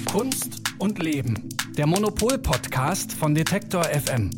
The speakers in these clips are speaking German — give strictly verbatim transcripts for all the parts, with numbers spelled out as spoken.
Kunst und Leben. Der Monopol-Podcast von Detektor F M.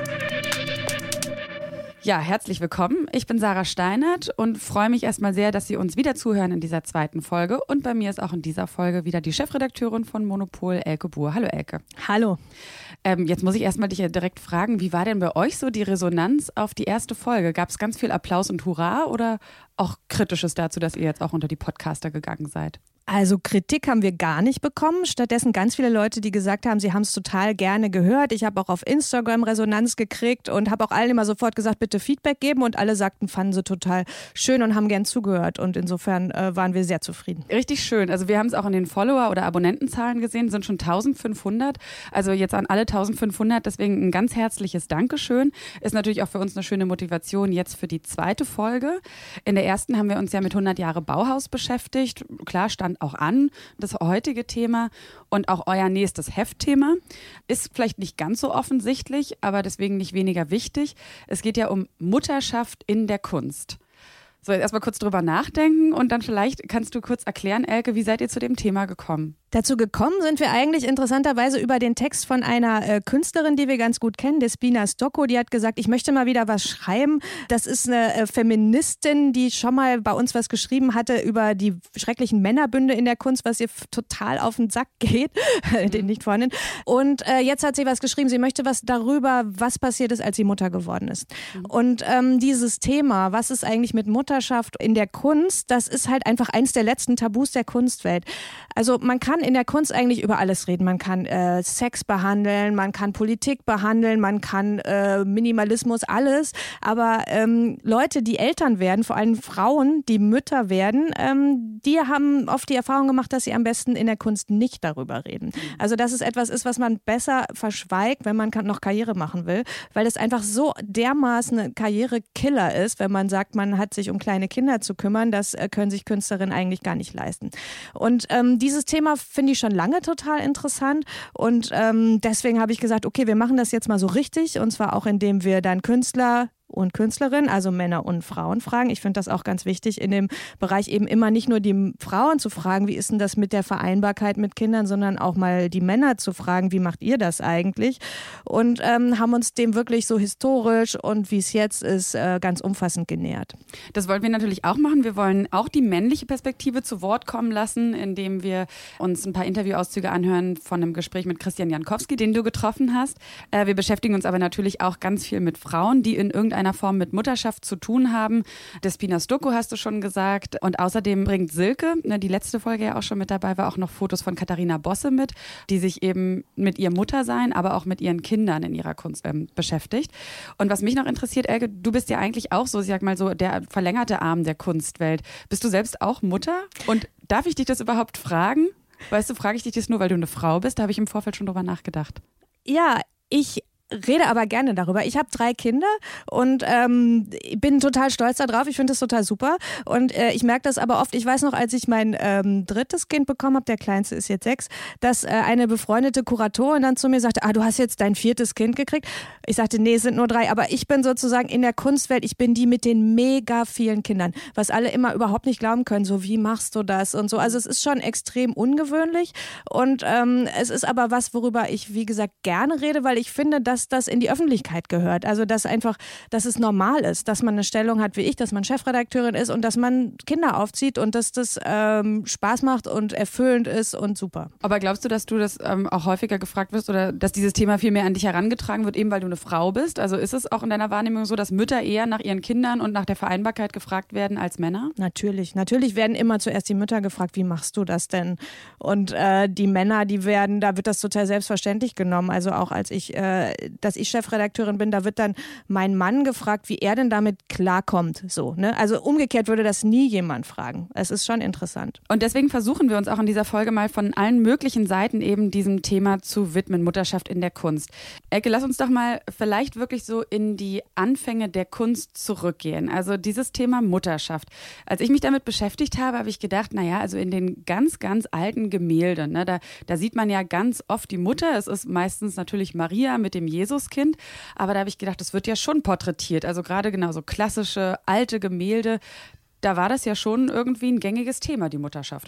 Ja, herzlich willkommen. Ich bin Sarah Steinert und freue mich erstmal sehr, dass Sie uns wieder zuhören in dieser zweiten Folge. Und bei mir ist auch in dieser Folge wieder die Chefredakteurin von Monopol, Elke Buhr. Hallo Elke. Hallo. Ähm, jetzt muss ich erstmal dich ja direkt fragen, wie war denn bei euch so die Resonanz auf die erste Folge? Gab es ganz viel Applaus und Hurra oder auch Kritisches dazu, dass ihr jetzt auch unter die Podcaster gegangen seid? Also Kritik haben wir gar nicht bekommen. Stattdessen ganz viele Leute, die gesagt haben, sie haben es total gerne gehört. Ich habe auch auf Instagram Resonanz gekriegt und habe auch allen immer sofort gesagt, bitte Feedback geben. Und alle sagten, fanden sie total schön und haben gern zugehört. Und insofern äh, waren wir sehr zufrieden. Richtig schön. Also wir haben es auch in den Follower- oder Abonnentenzahlen gesehen, sind schon eintausendfünfhundert. Also jetzt an alle eintausendfünfhundert. Deswegen ein ganz herzliches Dankeschön. Ist natürlich auch für uns eine schöne Motivation jetzt für die zweite Folge. In der ersten haben wir uns ja mit hundert Jahre Bauhaus beschäftigt. Klar stand auch an, das heutige Thema und auch euer nächstes Heftthema ist vielleicht nicht ganz so offensichtlich, aber deswegen nicht weniger wichtig. Es geht ja um Mutterschaft in der Kunst. So, jetzt erstmal kurz drüber nachdenken und dann vielleicht kannst du kurz erklären, Elke, wie seid ihr zu dem Thema gekommen? Dazu gekommen sind wir eigentlich interessanterweise über den Text von einer äh, Künstlerin, die wir ganz gut kennen, Despina Stocco. Die hat gesagt, ich möchte mal wieder was schreiben. Das ist eine äh, Feministin, die schon mal bei uns was geschrieben hatte über die schrecklichen Männerbünde in der Kunst, was ihr f- total auf den Sack geht, den nicht vorhin. Und äh, jetzt hat sie was geschrieben, sie möchte was darüber, was passiert ist, als sie Mutter geworden ist. Mhm. Und ähm, dieses Thema, was ist eigentlich mit Mutterschaft in der Kunst, das ist halt einfach eins der letzten Tabus der Kunstwelt. Also man kann in der Kunst eigentlich über alles reden. Man kann äh, Sex behandeln, man kann Politik behandeln, man kann äh, Minimalismus, alles. Aber ähm, Leute, die Eltern werden, vor allem Frauen, die Mütter werden, ähm, die haben oft die Erfahrung gemacht, dass sie am besten in der Kunst nicht darüber reden. Also dass es etwas ist, was man besser verschweigt, wenn man noch Karriere machen will, weil es einfach so dermaßen ein Karrierekiller ist, wenn man sagt, man hat sich um kleine Kinder zu kümmern, das äh, können sich Künstlerinnen eigentlich gar nicht leisten. Und ähm, dieses Thema finde ich schon lange total interessant und ähm, deswegen habe ich gesagt, okay, wir machen das jetzt mal so richtig und zwar auch indem wir dann Künstler und Künstlerinnen, also Männer und Frauen fragen. Ich finde das auch ganz wichtig, in dem Bereich eben immer nicht nur die Frauen zu fragen, wie ist denn das mit der Vereinbarkeit mit Kindern, sondern auch mal die Männer zu fragen, wie macht ihr das eigentlich? Und ähm, haben uns dem wirklich so historisch und wie es jetzt ist, äh, ganz umfassend genähert. Das wollen wir natürlich auch machen. Wir wollen auch die männliche Perspektive zu Wort kommen lassen, indem wir uns ein paar Interviewauszüge anhören von einem Gespräch mit Christian Jankowski, den du getroffen hast. Äh, wir beschäftigen uns aber natürlich auch ganz viel mit Frauen, die in irgendeiner einer Form mit Mutterschaft zu tun haben. Despina Stocco hast du schon gesagt. Und außerdem bringt Silke, ne, die letzte Folge ja auch schon mit dabei war, auch noch Fotos von Katharina Bosse mit, die sich eben mit ihr Muttersein, aber auch mit ihren Kindern in ihrer Kunst ähm, beschäftigt. Und was mich noch interessiert, Elke, du bist ja eigentlich auch so, ich sag mal so, der verlängerte Arm der Kunstwelt. Bist du selbst auch Mutter? Und darf ich dich das überhaupt fragen? Weißt du, frage ich dich das nur, weil du eine Frau bist? Da habe ich im Vorfeld schon drüber nachgedacht. Ja, ich rede aber gerne darüber. Ich habe drei Kinder und ähm, bin total stolz darauf. Ich finde das total super und äh, ich merke das aber oft. Ich weiß noch, als ich mein ähm, drittes Kind bekommen habe, der kleinste ist jetzt sechs, dass äh, eine befreundete Kuratorin dann zu mir sagte, ah, du hast jetzt dein viertes Kind gekriegt. Ich sagte, nee, es sind nur drei, aber ich bin sozusagen in der Kunstwelt, ich bin die mit den mega vielen Kindern, was alle immer überhaupt nicht glauben können, so wie machst du das und so. Also es ist schon extrem ungewöhnlich und ähm, es ist aber was, worüber ich, wie gesagt, gerne rede, weil ich finde, dass das in die Öffentlichkeit gehört. Also dass einfach, dass es normal ist, dass man eine Stellung hat wie ich, dass man Chefredakteurin ist und dass man Kinder aufzieht und dass das ähm, Spaß macht und erfüllend ist und super. Aber glaubst du, dass du das ähm, auch häufiger gefragt wirst oder dass dieses Thema viel mehr an dich herangetragen wird, eben weil du eine Frau bist? Also ist es auch in deiner Wahrnehmung so, dass Mütter eher nach ihren Kindern und nach der Vereinbarkeit gefragt werden als Männer? Natürlich. Natürlich werden immer zuerst die Mütter gefragt, wie machst du das denn? Und äh, die Männer, die werden, da wird das total selbstverständlich genommen. Also auch als ich äh, dass ich Chefredakteurin bin, da wird dann mein Mann gefragt, wie er denn damit klarkommt. So, ne? Also umgekehrt würde das nie jemand fragen. Es ist schon interessant. Und deswegen versuchen wir uns auch in dieser Folge mal von allen möglichen Seiten eben diesem Thema zu widmen, Mutterschaft in der Kunst. Elke, lass uns doch mal vielleicht wirklich so in die Anfänge der Kunst zurückgehen. Also dieses Thema Mutterschaft. Als ich mich damit beschäftigt habe, habe ich gedacht, naja, also in den ganz, ganz alten Gemälden, ne, da, da sieht man ja ganz oft die Mutter. Es ist meistens natürlich Maria mit dem Jesuskind. Aber da habe ich gedacht, das wird ja schon porträtiert. Also gerade genau so klassische, alte Gemälde. Da war das ja schon irgendwie ein gängiges Thema, die Mutterschaft, oder?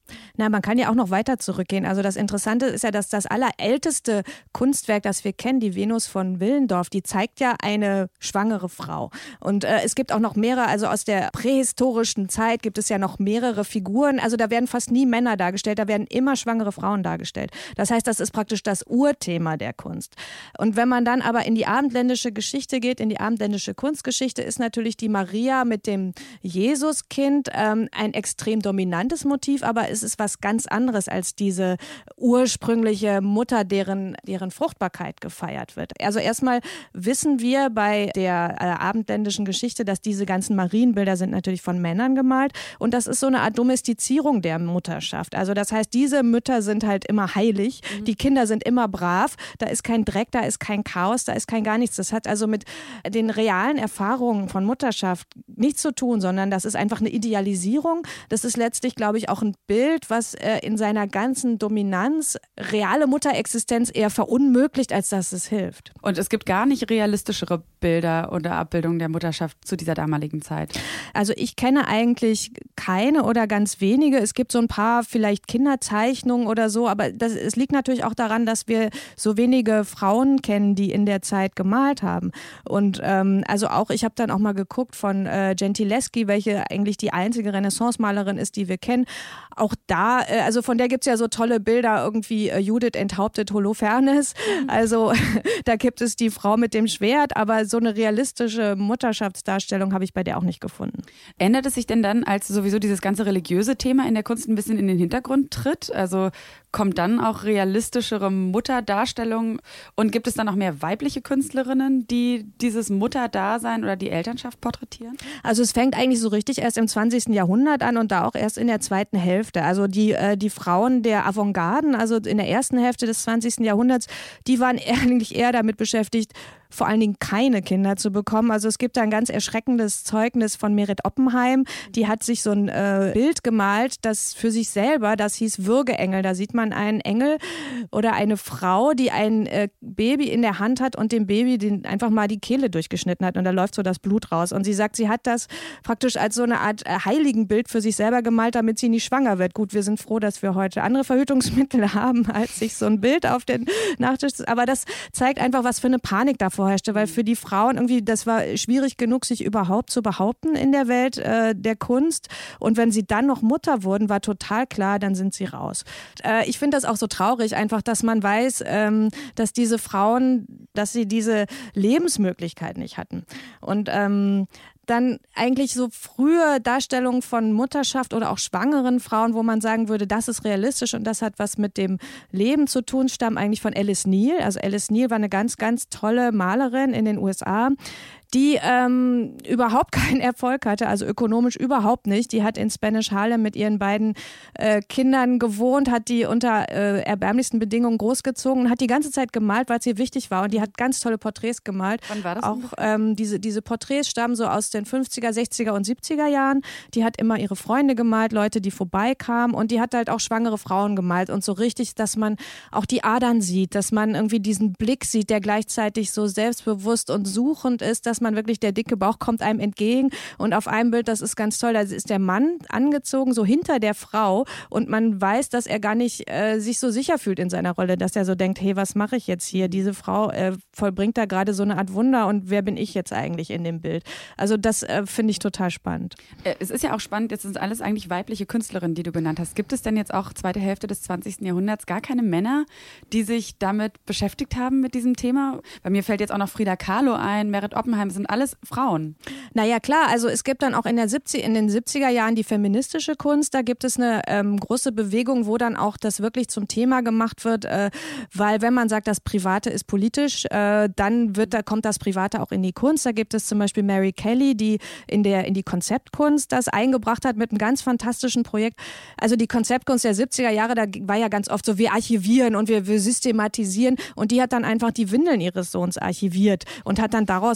Na, man kann ja auch noch weiter zurückgehen. Also das Interessante ist ja, dass das allerälteste Kunstwerk, das wir kennen, die Venus von Willendorf, die zeigt ja eine schwangere Frau. Und äh, es gibt auch noch mehrere, also aus der prähistorischen Zeit gibt es ja noch mehrere Figuren. Also da werden fast nie Männer dargestellt, da werden immer schwangere Frauen dargestellt. Das heißt, das ist praktisch das Urthema der Kunst. Und wenn man dann aber in die abendländische Geschichte geht, in die abendländische Kunstgeschichte, ist natürlich die Maria mit dem Jesuskind ähm, ein extrem dominantes Motiv, aber es ist was ganz anderes als diese ursprüngliche Mutter, deren, deren Fruchtbarkeit gefeiert wird. Also erstmal wissen wir bei der äh, abendländischen Geschichte, dass diese ganzen Marienbilder sind natürlich von Männern gemalt und das ist so eine Art Domestizierung der Mutterschaft. Also das heißt, diese Mütter sind halt immer heilig, mhm. die Kinder sind immer brav, da ist kein Dreck, da ist kein Chaos, da ist kein gar nichts. Das hat also mit den realen Erfahrungen von Mutterschaft nichts zu tun, sondern das ist einfach eine Idealisierung. Das ist letztlich, glaube ich, auch ein Bild, was äh, in seiner ganzen Dominanz reale Mutterexistenz eher verunmöglicht, als dass es hilft. Und es gibt gar nicht realistischere Bilder oder Abbildungen der Mutterschaft zu dieser damaligen Zeit? Also ich kenne eigentlich keine oder ganz wenige. Es gibt so ein paar vielleicht Kinderzeichnungen oder so, aber das, es liegt natürlich auch daran, dass wir so wenige Frauen kennen, die in der Zeit gemalt haben. Und ähm, also auch, ich habe dann auch mal geguckt von äh, Gentileschi, welche eigentlich die einzige Renaissance-Malerin ist, die wir kennen. Auch da, äh, also von der gibt es ja so tolle Bilder, irgendwie äh, Judith enthauptet Holofernes. Also da gibt es die Frau mit dem Schwert, aber so eine realistische Mutterschaftsdarstellung habe ich bei der auch nicht gefunden. Ändert es sich denn dann, als sowieso dieses ganze religiöse Thema in der Kunst ein bisschen in den Hintergrund tritt? Also kommt dann auch realistischere Mutterdarstellung und gibt es dann auch mehr weibliche Künstlerinnen, die dieses Mutterdasein oder die Elternschaft porträtieren? Also es fängt eigentlich so richtig erst im zwanzigsten Jahrhundert an und da auch erst in der zweiten Hälfte. Also die, äh, die Frauen der Avantgarden, also in der ersten Hälfte des zwanzigsten Jahrhunderts, die waren eigentlich eher damit beschäftigt, vor allen Dingen keine Kinder zu bekommen. Also es gibt da ein ganz erschreckendes Zeugnis von Meret Oppenheim. Die hat sich so ein äh, Bild gemalt, das für sich selber, das hieß Würgeengel. Da sieht man einen Engel oder eine Frau, die ein äh, Baby in der Hand hat und dem Baby den einfach mal die Kehle durchgeschnitten hat und da läuft so das Blut raus. Und sie sagt, sie hat das praktisch als so eine Art äh, Heiligenbild für sich selber gemalt, damit sie nicht schwanger wird. Gut, wir sind froh, dass wir heute andere Verhütungsmittel haben, als sich so ein Bild auf den Nachtisch. Aber das zeigt einfach, was für eine Panik davor herrschte, weil für die Frauen irgendwie, das war schwierig genug, sich überhaupt zu behaupten in der Welt äh, der Kunst. Und wenn sie dann noch Mutter wurden, war total klar, dann sind sie raus. Äh, ich finde das auch so traurig, einfach, dass man weiß, ähm, dass diese Frauen, dass sie diese Lebensmöglichkeit nicht hatten. Und ähm, dann eigentlich so frühe Darstellungen von Mutterschaft oder auch schwangeren Frauen, wo man sagen würde, das ist realistisch und das hat was mit dem Leben zu tun, stammen eigentlich von Alice Neel. Also Alice Neel war eine ganz, ganz tolle Malerin in den U S A, die ähm, überhaupt keinen Erfolg hatte, also ökonomisch überhaupt nicht. Die hat in Spanish Harlem mit ihren beiden äh, Kindern gewohnt, hat die unter äh, erbärmlichsten Bedingungen großgezogen und hat die ganze Zeit gemalt, weil es ihr wichtig war. Und die hat ganz tolle Porträts gemalt. Wann war das? Auch ähm, diese, diese Porträts stammen so aus den fünfziger, sechziger und siebziger Jahren. Die hat immer ihre Freunde gemalt, Leute, die vorbeikamen. Und die hat halt auch schwangere Frauen gemalt. Und so richtig, dass man auch die Adern sieht, dass man irgendwie diesen Blick sieht, der gleichzeitig so selbstbewusst und suchend ist, dass man wirklich, der dicke Bauch kommt einem entgegen und auf einem Bild, das ist ganz toll, da ist der Mann angezogen, so hinter der Frau und man weiß, dass er gar nicht äh, sich so sicher fühlt in seiner Rolle, dass er so denkt, hey, was mache ich jetzt hier? Diese Frau äh, vollbringt da gerade so eine Art Wunder und wer bin ich jetzt eigentlich in dem Bild? Also das äh, finde ich total spannend. Es ist ja auch spannend, jetzt sind alles eigentlich weibliche Künstlerinnen, die du genannt hast. Gibt es denn jetzt auch zweite Hälfte des zwanzigsten Jahrhunderts gar keine Männer, die sich damit beschäftigt haben mit diesem Thema? Bei mir fällt jetzt auch noch Frida Kahlo ein, Meret Oppenheim, das sind alles Frauen. Naja, klar, also es gibt dann auch in, der siebzig, in den siebziger Jahren die feministische Kunst, da gibt es eine ähm, große Bewegung, wo dann auch das wirklich zum Thema gemacht wird, äh, weil wenn man sagt, das Private ist politisch, äh, dann wird, da kommt das Private auch in die Kunst. Da gibt es zum Beispiel Mary Kelly, die in, der, in die Konzeptkunst das eingebracht hat mit einem ganz fantastischen Projekt. Also die Konzeptkunst der siebziger Jahre, da war ja ganz oft so, wir archivieren und wir, wir systematisieren und die hat dann einfach die Windeln ihres Sohns archiviert und hat dann daraus so eine, so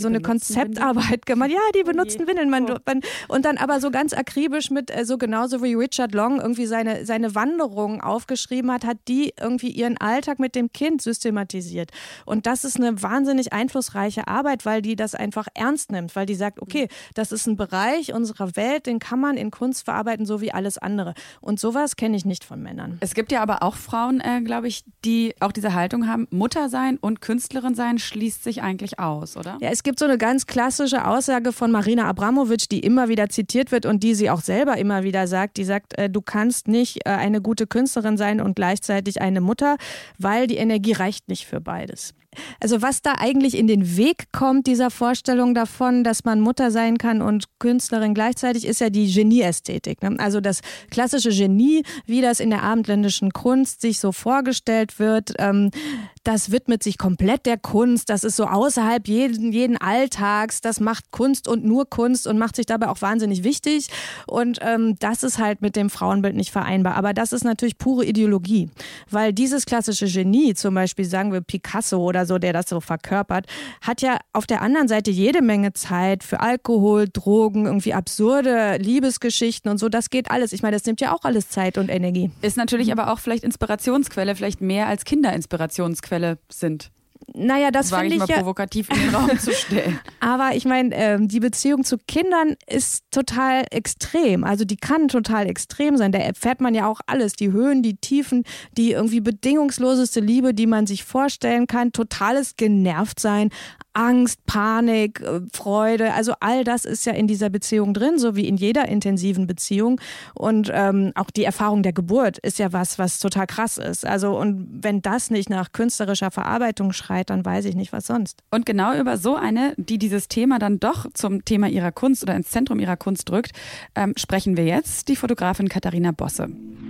so eine Konzeptarbeit gemacht. Ja, die benutzten Windeln. Man, man, und dann aber so ganz akribisch mit, so genauso wie Richard Long irgendwie seine, seine Wanderung aufgeschrieben hat, hat die irgendwie ihren Alltag mit dem Kind systematisiert. Und das ist eine wahnsinnig einflussreiche Arbeit, weil die das einfach ernst nimmt, weil die sagt, okay, das ist ein Bereich unserer Welt, den kann man in Kunst verarbeiten, so wie alles andere. Und sowas kenne ich nicht von Männern. Es gibt ja aber auch Frauen, äh, glaube ich, die auch diese Haltung haben, Mutter sein und Künstlerin sein schließt sich eigentlich aus, oder? Ja, es gibt so eine ganz klassische Aussage von Marina Abramovic, die immer wieder zitiert wird und die sie auch selber immer wieder sagt. Die sagt, äh, du kannst nicht äh, eine gute Künstlerin sein und gleichzeitig eine Mutter, weil die Energie reicht nicht für beides. Also was da eigentlich in den Weg kommt, dieser Vorstellung davon, dass man Mutter sein kann und Künstlerin gleichzeitig, ist ja die Genieästhetik. Ne? Also das klassische Genie, wie das in der abendländischen Kunst sich so vorgestellt wird, ähm, das widmet sich komplett der Kunst, das ist so außerhalb jeden, jeden Alltags, das macht Kunst und nur Kunst und macht sich dabei auch wahnsinnig wichtig und ähm, das ist halt mit dem Frauenbild nicht vereinbar. Aber das ist natürlich pure Ideologie, weil dieses klassische Genie, zum Beispiel sagen wir Picasso oder so, der das so verkörpert, hat ja auf der anderen Seite jede Menge Zeit für Alkohol, Drogen, irgendwie absurde Liebesgeschichten und so, das geht alles. Ich meine, das nimmt ja auch alles Zeit und Energie. Ist natürlich aber auch vielleicht Inspirationsquelle, vielleicht mehr als Kinderinspirationsquelle sind. Naja, das wage finde ich ich mal ja provokativ in den Raum zu stellen. Aber ich meine, ähm, die Beziehung zu Kindern ist total extrem. Also die kann total extrem sein. Da erfährt man ja auch alles. Die Höhen, die Tiefen, die irgendwie bedingungsloseste Liebe, die man sich vorstellen kann. Totales Genervtsein, Angst, Panik, Freude. Also all das ist ja in dieser Beziehung drin, so wie in jeder intensiven Beziehung. Und ähm, auch die Erfahrung der Geburt ist ja was, was total krass ist. Also und wenn das nicht nach künstlerischer Verarbeitung schreit, dann weiß ich nicht, was sonst. Und genau über so eine, die dieses Thema dann doch zum Thema ihrer Kunst oder ins Zentrum ihrer Kunst drückt, ähm, sprechen wir jetzt, die Fotografin Katharina Bosse.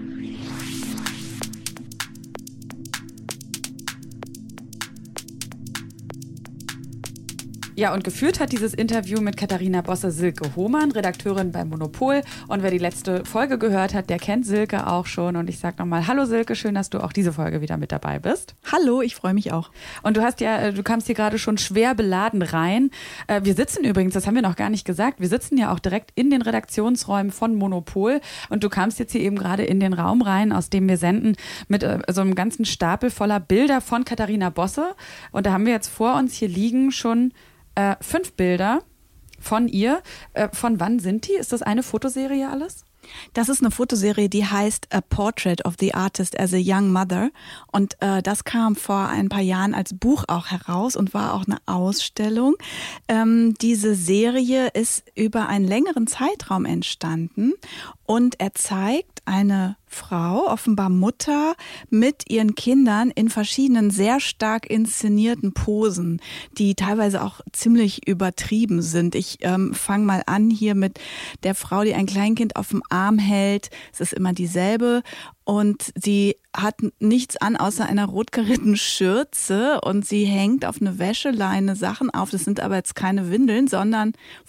Ja, und geführt hat dieses Interview mit Katharina Bosse Silke Hohmann, Redakteurin bei Monopol. Und wer die letzte Folge gehört hat, der kennt Silke auch schon. Und ich sage nochmal, hallo Silke, schön, dass du auch diese Folge wieder mit dabei bist. Hallo, ich freue mich auch. Und du hast ja, du kamst hier gerade schon schwer beladen rein. Wir sitzen übrigens, das haben wir noch gar nicht gesagt, wir sitzen ja auch direkt in den Redaktionsräumen von Monopol. Und du kamst jetzt hier eben gerade in den Raum rein, aus dem wir senden, mit so einem ganzen Stapel voller Bilder von Katharina Bosse. Und da haben wir jetzt vor uns hier liegen schon Äh, fünf Bilder von ihr. Äh, von wann sind die? Ist das eine Fotoserie alles? Das ist eine Fotoserie, die heißt A Portrait of the Artist as a Young Mother. Und äh, das kam vor ein paar Jahren als Buch auch heraus und war auch eine Ausstellung. Ähm, diese Serie ist über einen längeren Zeitraum entstanden und er zeigt eine Frau, offenbar Mutter, mit ihren Kindern in verschiedenen sehr stark inszenierten Posen, die teilweise auch ziemlich übertrieben sind. Ich ähm, fange mal an hier mit der Frau, die ein Kleinkind auf dem Arm hält. Es ist immer dieselbe. Und sie hat nichts an außer einer rot karierten Schürze und sie hängt auf eine Wäscheleine Sachen auf. Das sind aber jetzt keine Windeln, sondern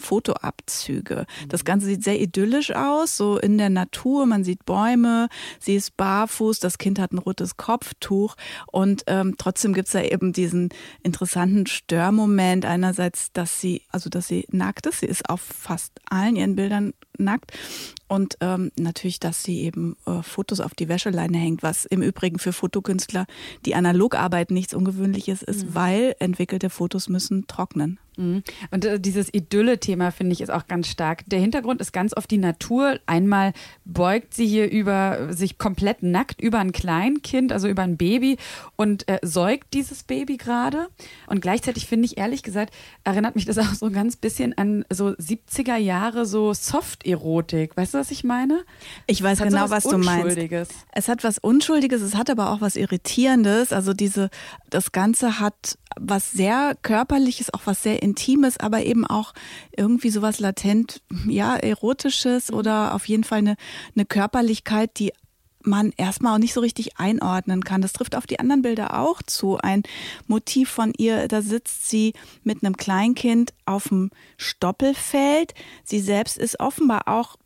Fotoabzüge. Das Ganze sieht sehr idyllisch aus, so in der Natur. Man sieht Bäume, sie ist barfuß, das Kind hat ein rotes Kopftuch und ähm, trotzdem gibt's da eben diesen interessanten Störmoment. Einerseits, dass sie, also dass sie nackt ist. Sie ist auf fast allen ihren Bildern nackt. Und ähm, natürlich, dass sie eben äh, Fotos auf die Wäscheleine hängt, was im Übrigen für Fotokünstler, die Analogarbeit nichts Ungewöhnliches ist, mhm. weil entwickelte Fotos müssen trocknen. Mhm. Und äh, dieses Idylle-Thema, finde ich, ist auch ganz stark. Der Hintergrund ist ganz oft die Natur. Einmal beugt sie hier über sich komplett nackt über ein Kleinkind, also über ein Baby und äh, säugt dieses Baby gerade. Und gleichzeitig finde ich, ehrlich gesagt, erinnert mich das auch so ein ganz bisschen an so siebziger Jahre so Soft-Erotik. Weißt du, was ich meine? Ich weiß genau, so was, was du meinst. Es hat was Unschuldiges, es hat aber auch was Irritierendes. Also diese, das Ganze hat was sehr Körperliches, auch was sehr Intimes, aber eben auch irgendwie sowas latent, ja, Erotisches oder auf jeden Fall eine, eine Körperlichkeit, die man erstmal auch nicht so richtig einordnen kann. Das trifft auf die anderen Bilder auch zu. Ein Motiv von ihr, da sitzt sie mit einem Kleinkind auf dem Stoppelfeld. Sie selbst ist offenbar auch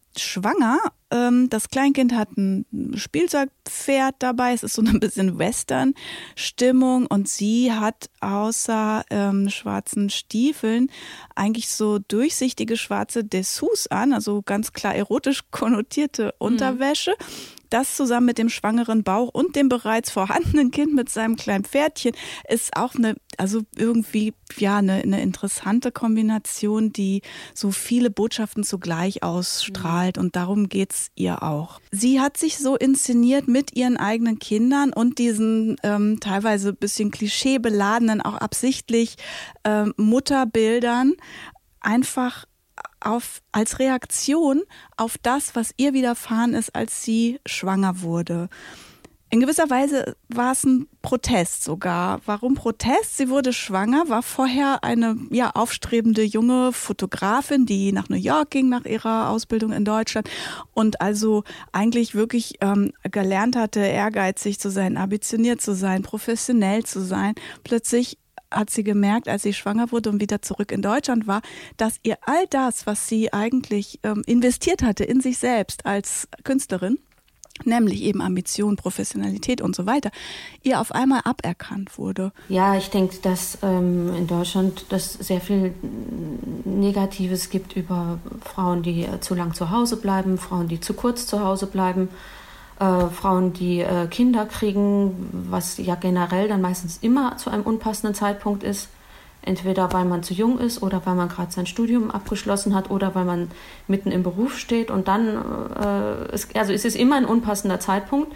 schwanger. Das Kleinkind hat ein Spielzeugpferd dabei. Es ist so ein bisschen Western-Stimmung und sie hat außer ähm, schwarzen Stiefeln eigentlich so durchsichtige schwarze Dessous an, also ganz klar erotisch konnotierte Unterwäsche. Mhm. Das zusammen mit dem schwangeren Bauch und dem bereits vorhandenen Kind mit seinem kleinen Pferdchen ist auch eine, also irgendwie, ja, eine, eine interessante Kombination, die so viele Botschaften zugleich ausstrahlt. Und darum geht's ihr auch. Sie hat sich so inszeniert mit ihren eigenen Kindern und diesen ähm, teilweise ein bisschen klischeebeladenen, auch absichtlich ähm, Mutterbildern einfach auf, als Reaktion auf das, was ihr widerfahren ist, als sie schwanger wurde. In gewisser Weise war es ein Protest sogar. Warum Protest? Sie wurde schwanger, war vorher eine ja, aufstrebende junge Fotografin, die nach New York ging, nach ihrer Ausbildung in Deutschland und also eigentlich wirklich ähm, gelernt hatte, ehrgeizig zu sein, ambitioniert zu sein, professionell zu sein. Plötzlich hat sie gemerkt, als sie schwanger wurde und wieder zurück in Deutschland war, dass ihr all das, was sie eigentlich ähm, investiert hatte in sich selbst als Künstlerin, nämlich eben Ambition, Professionalität und so weiter, ihr auf einmal aberkannt wurde. Ja, ich denke, dass ähm, in Deutschland das sehr viel Negatives gibt über Frauen, die äh, zu lang zu Hause bleiben, Frauen, die zu kurz zu Hause bleiben, Äh, Frauen, die äh, Kinder kriegen, was ja generell dann meistens immer zu einem unpassenden Zeitpunkt ist. Entweder weil man zu jung ist oder weil man gerade sein Studium abgeschlossen hat oder weil man mitten im Beruf steht. Und dann, äh, ist, also es ist immer ein unpassender Zeitpunkt.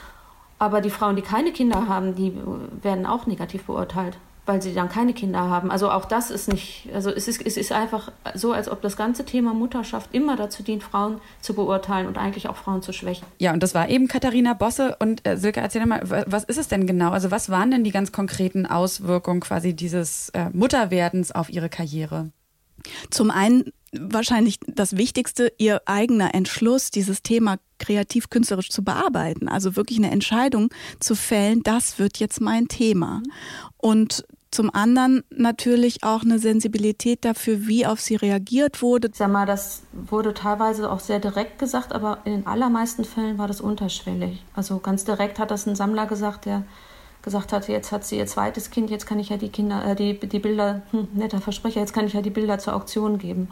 Aber die Frauen, die keine Kinder haben, die werden auch negativ beurteilt, weil sie dann keine Kinder haben. Also auch das ist nicht, also es ist, es ist einfach so, als ob das ganze Thema Mutterschaft immer dazu dient, Frauen zu beurteilen und eigentlich auch Frauen zu schwächen. Ja, und das war eben Katharina Bosse. Und äh, Silke, erzähl mal, was ist es denn genau? Also was waren denn die ganz konkreten Auswirkungen quasi dieses äh, Mutterwerdens auf ihre Karriere? Zum einen wahrscheinlich das Wichtigste, ihr eigener Entschluss, dieses Thema kreativ-künstlerisch zu bearbeiten. Also wirklich eine Entscheidung zu fällen, das wird jetzt mein Thema. Und zum anderen natürlich auch eine Sensibilität dafür, wie auf sie reagiert wurde. Ich sag mal, das wurde teilweise auch sehr direkt gesagt, aber in den allermeisten Fällen war das unterschwellig. Also ganz direkt hat das ein Sammler gesagt, der gesagt hatte, jetzt hat sie ihr zweites Kind, jetzt kann ich ja die Kinder, äh, die, die Bilder, hm, netter Versprecher, jetzt kann ich ja die Bilder zur Auktion geben.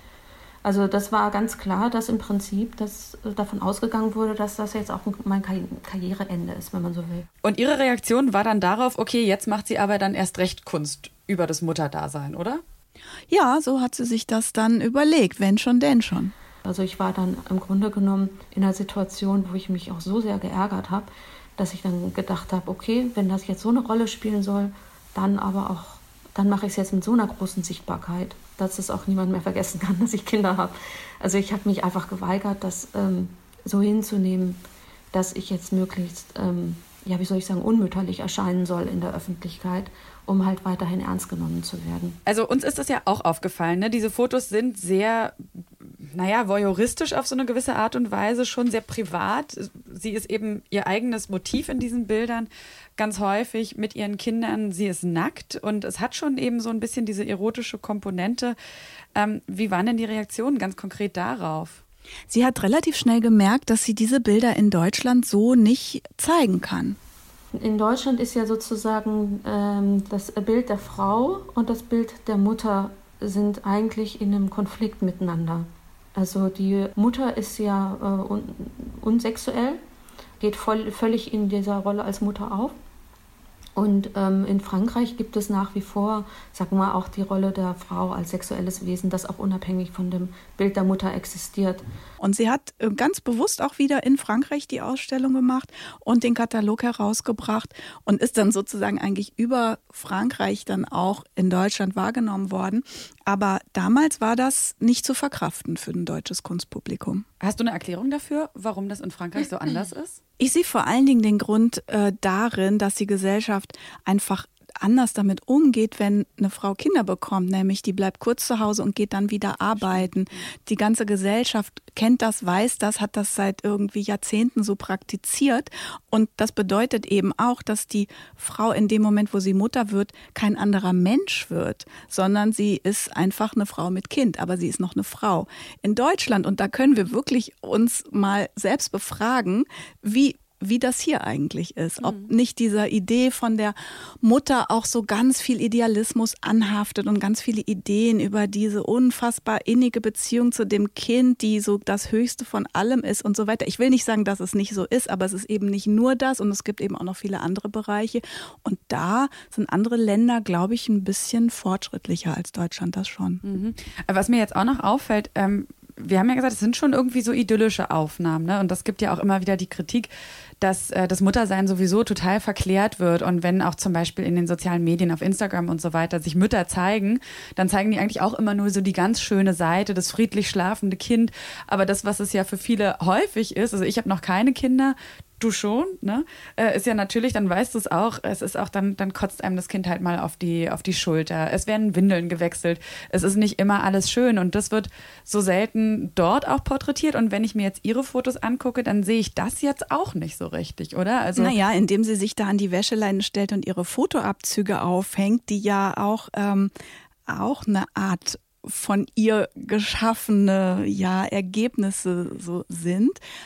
Also das war ganz klar, dass im Prinzip dass davon ausgegangen wurde, dass das jetzt auch mein Karriereende ist, wenn man so will. Und Ihre Reaktion war dann darauf, okay, jetzt macht sie aber dann erst recht Kunst über das Mutterdasein, oder? Ja, so hat sie sich das dann überlegt, wenn schon, denn schon. Also ich war dann im Grunde genommen in einer Situation, wo ich mich auch so sehr geärgert habe, dass ich dann gedacht habe, okay, wenn das jetzt so eine Rolle spielen soll, dann aber auch, dann mache ich es jetzt mit so einer großen Sichtbarkeit, dass es auch niemand mehr vergessen kann, dass ich Kinder habe. Also ich habe mich einfach geweigert, das ähm, so hinzunehmen, dass ich jetzt möglichst, ähm, ja, wie soll ich sagen, unmütterlich erscheinen soll in der Öffentlichkeit, um halt weiterhin ernst genommen zu werden. Also uns ist das ja auch aufgefallen, ne? Diese Fotos sind sehr, naja, voyeuristisch auf so eine gewisse Art und Weise, schon sehr privat. Sie ist eben ihr eigenes Motiv in diesen Bildern, ganz häufig mit ihren Kindern. Sie ist nackt und es hat schon eben so ein bisschen diese erotische Komponente. Ähm, wie waren denn die Reaktionen ganz konkret darauf? Sie hat relativ schnell gemerkt, dass sie diese Bilder in Deutschland so nicht zeigen kann. In Deutschland ist ja sozusagen ähm, das Bild der Frau und das Bild der Mutter sind eigentlich in einem Konflikt miteinander. Also die Mutter ist ja äh, un- unsexuell, geht voll, völlig in dieser Rolle als Mutter auf. Und ähm, in Frankreich gibt es nach wie vor, sagen wir mal, auch die Rolle der Frau als sexuelles Wesen, das auch unabhängig von dem Bild der Mutter existiert. Und sie hat ganz bewusst auch wieder in Frankreich die Ausstellung gemacht und den Katalog herausgebracht und ist dann sozusagen eigentlich über Frankreich dann auch in Deutschland wahrgenommen worden. Aber damals war das nicht zu verkraften für ein deutsches Kunstpublikum. Hast du eine Erklärung dafür, warum das in Frankreich so anders ist? Ich sehe vor allen Dingen den Grund äh, darin, dass die Gesellschaft einfach anders damit umgeht, wenn eine Frau Kinder bekommt, nämlich die bleibt kurz zu Hause und geht dann wieder arbeiten. Die ganze Gesellschaft kennt das, weiß das, hat das seit irgendwie Jahrzehnten so praktiziert und das bedeutet eben auch, dass die Frau in dem Moment, wo sie Mutter wird, kein anderer Mensch wird, sondern sie ist einfach eine Frau mit Kind, aber sie ist noch eine Frau. In Deutschland, und da können wir wirklich uns mal selbst befragen, wie wie das hier eigentlich ist. Ob nicht dieser Idee von der Mutter auch so ganz viel Idealismus anhaftet und ganz viele Ideen über diese unfassbar innige Beziehung zu dem Kind, die so das Höchste von allem ist und so weiter. Ich will nicht sagen, dass es nicht so ist, aber es ist eben nicht nur das und es gibt eben auch noch viele andere Bereiche. Und da sind andere Länder, glaube ich, ein bisschen fortschrittlicher als Deutschland das schon. Mhm. Was mir jetzt auch noch auffällt, ähm, wir haben ja gesagt, es sind schon irgendwie so idyllische Aufnahmen, ne? Und das gibt ja auch immer wieder die Kritik, dass äh, das Muttersein sowieso total verklärt wird. Und wenn auch zum Beispiel in den sozialen Medien, auf Instagram und so weiter, sich Mütter zeigen, dann zeigen die eigentlich auch immer nur so die ganz schöne Seite, das friedlich schlafende Kind. Aber das, was es ja für viele häufig ist, also ich habe noch keine Kinder, du schon, ne? Äh, ist ja natürlich, dann weißt du es auch, es ist auch, dann, dann kotzt einem das Kind halt mal auf die, auf die Schulter. Es werden Windeln gewechselt. Es ist nicht immer alles schön und das wird so selten dort auch porträtiert. Und wenn ich mir jetzt ihre Fotos angucke, dann sehe ich das jetzt auch nicht so richtig, oder? Also naja, indem sie sich da an die Wäscheleine stellt und ihre Fotoabzüge aufhängt, die ja auch, ähm, auch eine Art von ihr geschaffene ja, Ergebnisse so sind,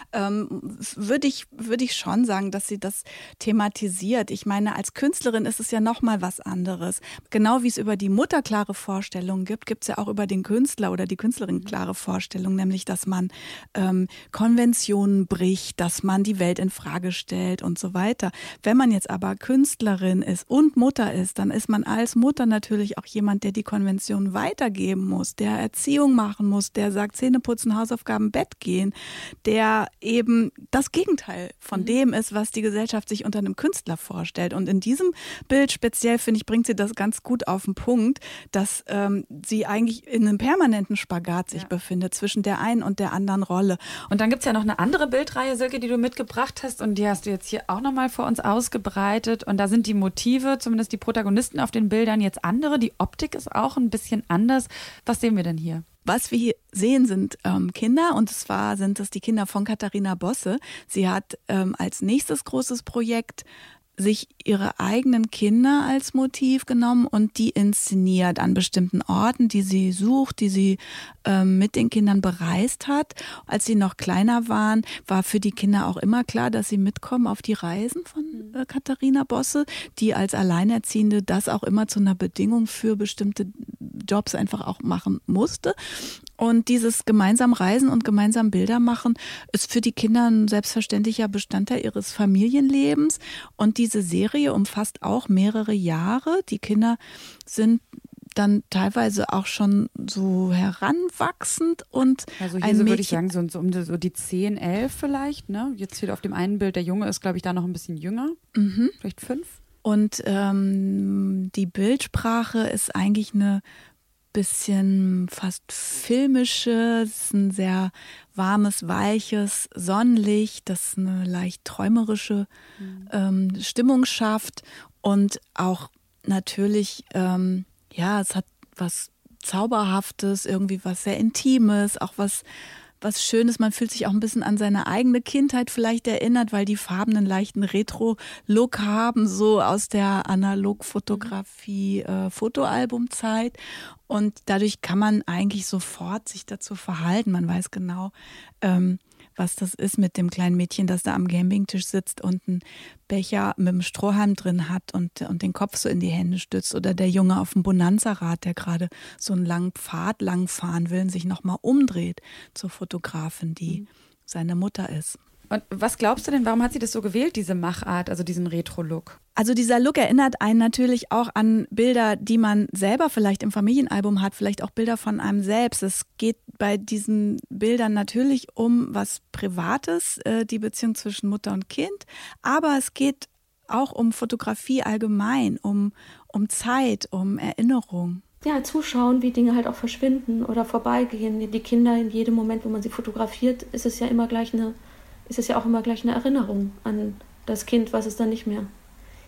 ähm, würde ich, würde ich schon sagen, dass sie das thematisiert. Ich meine, als Künstlerin ist es ja nochmal was anderes. Genau wie es über die Mutter klare Vorstellungen gibt, gibt es ja auch über den Künstler oder die Künstlerin klare Vorstellungen, nämlich, dass man ähm, Konventionen bricht, dass man die Welt in Frage stellt und so weiter. Wenn man jetzt aber Künstlerin ist und Mutter ist, dann ist man als Mutter natürlich auch jemand, der die Konventionen weitergeben muss, der Erziehung machen muss, der sagt Zähne putzen, Hausaufgaben, Bett gehen, der eben das Gegenteil von mhm. dem ist, was die Gesellschaft sich unter einem Künstler vorstellt. Und in diesem Bild speziell, finde ich, bringt sie das ganz gut auf den Punkt, dass ähm, sie eigentlich in einem permanenten Spagat sich ja. befindet zwischen der einen und der anderen Rolle. Und dann gibt es ja noch eine andere Bildreihe, Silke, die du mitgebracht hast und die hast du jetzt hier auch nochmal vor uns ausgebreitet. Und da sind die Motive, zumindest die Protagonisten auf den Bildern jetzt andere. Die Optik ist auch ein bisschen anders. Was sehen wir denn hier? Was wir hier sehen, sind ähm, Kinder und zwar sind es die Kinder von Katharina Bosse. Sie hat ähm, als nächstes großes Projekt sich ihre eigenen Kinder als Motiv genommen und die inszeniert an bestimmten Orten, die sie sucht, die sie ähm, mit den Kindern bereist hat. Als sie noch kleiner waren, war für die Kinder auch immer klar, dass sie mitkommen auf die Reisen von äh, Katharina Bosse, die als Alleinerziehende das auch immer zu einer Bedingung für bestimmte Jobs einfach auch machen musste. Und dieses gemeinsam Reisen und gemeinsam Bilder machen ist für die Kinder ein selbstverständlicher Bestandteil ihres Familienlebens. Und diese Serie umfasst auch mehrere Jahre. Die Kinder sind dann teilweise auch schon so heranwachsend und also hier ein so Mädchen, würde ich sagen, so, so um so die zehn, elf vielleicht, ne? Jetzt hier auf dem einen Bild, der Junge ist, glaube ich, da noch ein bisschen jünger, mhm. vielleicht fünf. Und ähm, die Bildsprache ist eigentlich eine bisschen fast filmische, es ist ein sehr warmes, weiches Sonnenlicht, das eine leicht träumerische mhm. ähm, Stimmung schafft und auch natürlich, ähm, ja, es hat was Zauberhaftes, irgendwie was sehr Intimes, auch was was Schönes. Man fühlt sich auch ein bisschen an seine eigene Kindheit vielleicht erinnert, weil die Farben einen leichten Retro-Look haben, so aus der Analogfotografie, äh, Fotoalbumzeit. Und dadurch kann man eigentlich sofort sich dazu verhalten. Man weiß genau, ähm, was das ist mit dem kleinen Mädchen, das da am Campingtisch sitzt und einen Becher mit einem Strohhalm drin hat und, und den Kopf so in die Hände stützt. Oder der Junge auf dem Bonanza-Rad, der gerade so einen langen Pfad lang fahren will und sich nochmal umdreht zur Fotografin, die mhm. seine Mutter ist. Und was glaubst du denn, warum hat sie das so gewählt, diese Machart, also diesen Retro-Look? Also dieser Look erinnert einen natürlich auch an Bilder, die man selber vielleicht im Familienalbum hat, vielleicht auch Bilder von einem selbst. Es geht bei diesen Bildern natürlich um was Privates, äh, die Beziehung zwischen Mutter und Kind, aber es geht auch um Fotografie allgemein, um, um Zeit, um Erinnerung. Ja, zuschauen, wie Dinge halt auch verschwinden oder vorbeigehen. Die Kinder, in jedem Moment, wo man sie fotografiert, ist es ja immer gleich eine ist es ja auch immer gleich eine Erinnerung an das Kind, was es dann nicht mehr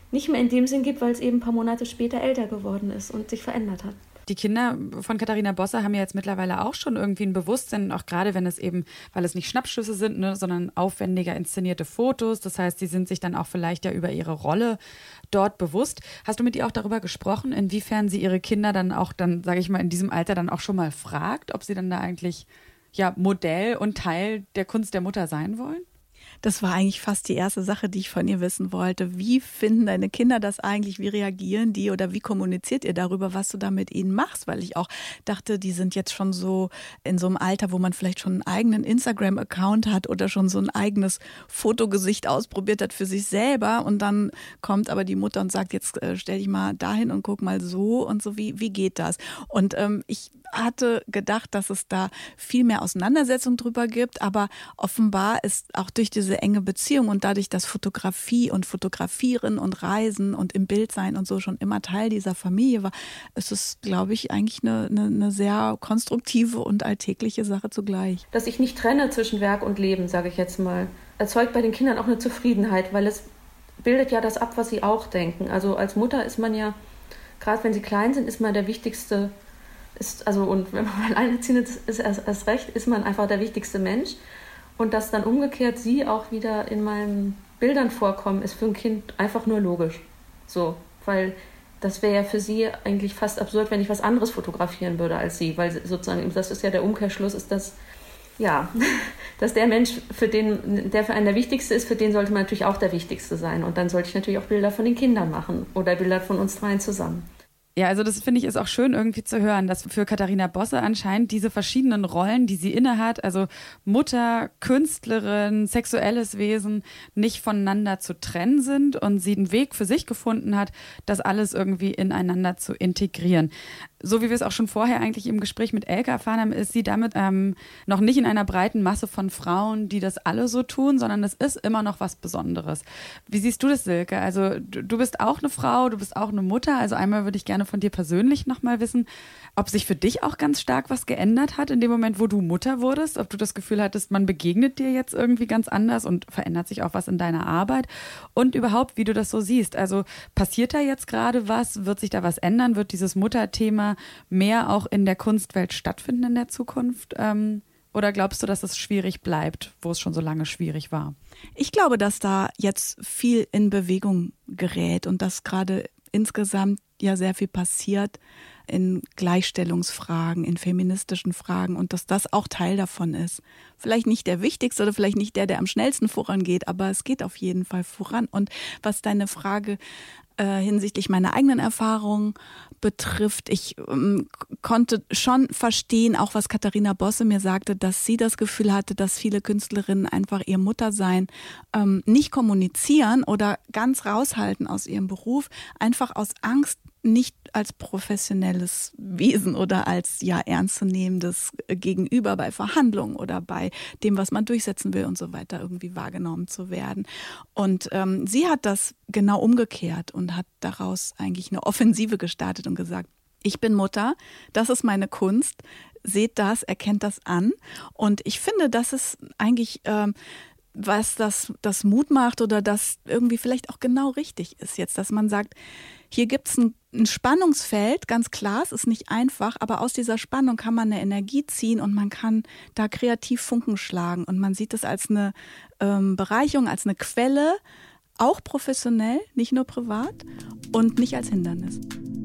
nicht mehr in dem Sinn gibt, weil es eben ein paar Monate später älter geworden ist und sich verändert hat. Die Kinder von Katharina Bosse haben ja jetzt mittlerweile auch schon irgendwie ein Bewusstsein, auch gerade wenn es eben, weil es nicht Schnappschüsse sind, ne, sondern aufwendiger inszenierte Fotos. Das heißt, sie sind sich dann auch vielleicht ja über ihre Rolle dort bewusst. Hast du mit ihr auch darüber gesprochen, inwiefern sie ihre Kinder dann auch dann, sage ich mal, in diesem Alter dann auch schon mal fragt, ob sie dann da eigentlich ja Modell und Teil der Kunst der Mutter sein wollen? Das war eigentlich fast die erste Sache, die ich von ihr wissen wollte. Wie finden deine Kinder das eigentlich? Wie reagieren die oder wie kommuniziert ihr darüber, was du da mit ihnen machst? Weil ich auch dachte, die sind jetzt schon so in so einem Alter, wo man vielleicht schon einen eigenen Instagram-Account hat oder schon so ein eigenes Fotogesicht ausprobiert hat für sich selber. Und dann kommt aber die Mutter und sagt, jetzt äh, stell dich mal dahin und guck mal so und so. Wie, wie geht das? Und ähm, ich hatte gedacht, dass es da viel mehr Auseinandersetzung drüber gibt, aber offenbar ist auch durch diese enge Beziehung und dadurch, dass Fotografie und Fotografieren und Reisen und im Bild sein und so schon immer Teil dieser Familie war, ist es, glaube ich, eigentlich eine, eine, eine sehr konstruktive und alltägliche Sache zugleich. Dass ich nicht trenne zwischen Werk und Leben, sage ich jetzt mal, erzeugt bei den Kindern auch eine Zufriedenheit, weil es bildet ja das ab, was sie auch denken. Also als Mutter ist man ja, gerade wenn sie klein sind, ist man der wichtigste Ist, also, und wenn man alleinerziehend ist, ist erst, erst recht, ist man einfach der wichtigste Mensch. Und dass dann umgekehrt sie auch wieder in meinen Bildern vorkommen, ist für ein Kind einfach nur logisch. So, weil das wäre ja für sie eigentlich fast absurd, wenn ich was anderes fotografieren würde als sie. Weil sozusagen, das ist ja der Umkehrschluss, ist das, ja, dass der Mensch, für den, der für einen der Wichtigste ist, für den sollte man natürlich auch der Wichtigste sein. Und dann sollte ich natürlich auch Bilder von den Kindern machen oder Bilder von uns dreien zusammen. Ja, also das finde ich ist auch schön irgendwie zu hören, dass für Katharina Bosse anscheinend diese verschiedenen Rollen, die sie innehat, also Mutter, Künstlerin, sexuelles Wesen, nicht voneinander zu trennen sind und sie einen Weg für sich gefunden hat, das alles irgendwie ineinander zu integrieren. So wie wir es auch schon vorher eigentlich im Gespräch mit Elke erfahren haben, ist sie damit ähm, noch nicht in einer breiten Masse von Frauen, die das alle so tun, sondern es ist immer noch was Besonderes. Wie siehst du das, Silke? Also du, du bist auch eine Frau, du bist auch eine Mutter. Also einmal würde ich gerne von dir persönlich nochmal wissen, ob sich für dich auch ganz stark was geändert hat in dem Moment, wo du Mutter wurdest, ob du das Gefühl hattest, man begegnet dir jetzt irgendwie ganz anders und verändert sich auch was in deiner Arbeit und überhaupt, wie du das so siehst. Also passiert da jetzt gerade was? Wird sich da was ändern? Wird dieses Mutterthema mehr auch in der Kunstwelt stattfinden in der Zukunft? Ähm, oder glaubst du, dass es schwierig bleibt, wo es schon so lange schwierig war? Ich glaube, dass da jetzt viel in Bewegung gerät und dass gerade insgesamt ja sehr viel passiert in Gleichstellungsfragen, in feministischen Fragen und dass das auch Teil davon ist. Vielleicht nicht der wichtigste oder vielleicht nicht der, der am schnellsten vorangeht, aber es geht auf jeden Fall voran. Und was deine Frage äh, hinsichtlich meiner eigenen Erfahrungen betrifft, ich ähm, konnte schon verstehen, auch was Katharina Bosse mir sagte, dass sie das Gefühl hatte, dass viele Künstlerinnen einfach ihr Muttersein ähm, nicht kommunizieren oder ganz raushalten aus ihrem Beruf, einfach aus Angst, nicht als professionelles Wesen oder als ja ernstzunehmendes Gegenüber bei Verhandlungen oder bei dem, was man durchsetzen will und so weiter, irgendwie wahrgenommen zu werden. Und ähm, sie hat das genau umgekehrt und hat daraus eigentlich eine Offensive gestartet und gesagt, ich bin Mutter, das ist meine Kunst, seht das, erkennt das an. Und ich finde, das ist eigentlich ähm, was das, das Mut macht oder das irgendwie vielleicht auch genau richtig ist jetzt, dass man sagt, hier gibt es ein, ein Spannungsfeld, ganz klar, es ist nicht einfach, aber aus dieser Spannung kann man eine Energie ziehen und man kann da kreativ Funken schlagen und man sieht es als eine ähm, Bereicherung, als eine Quelle, auch professionell, nicht nur privat und nicht als Hindernis.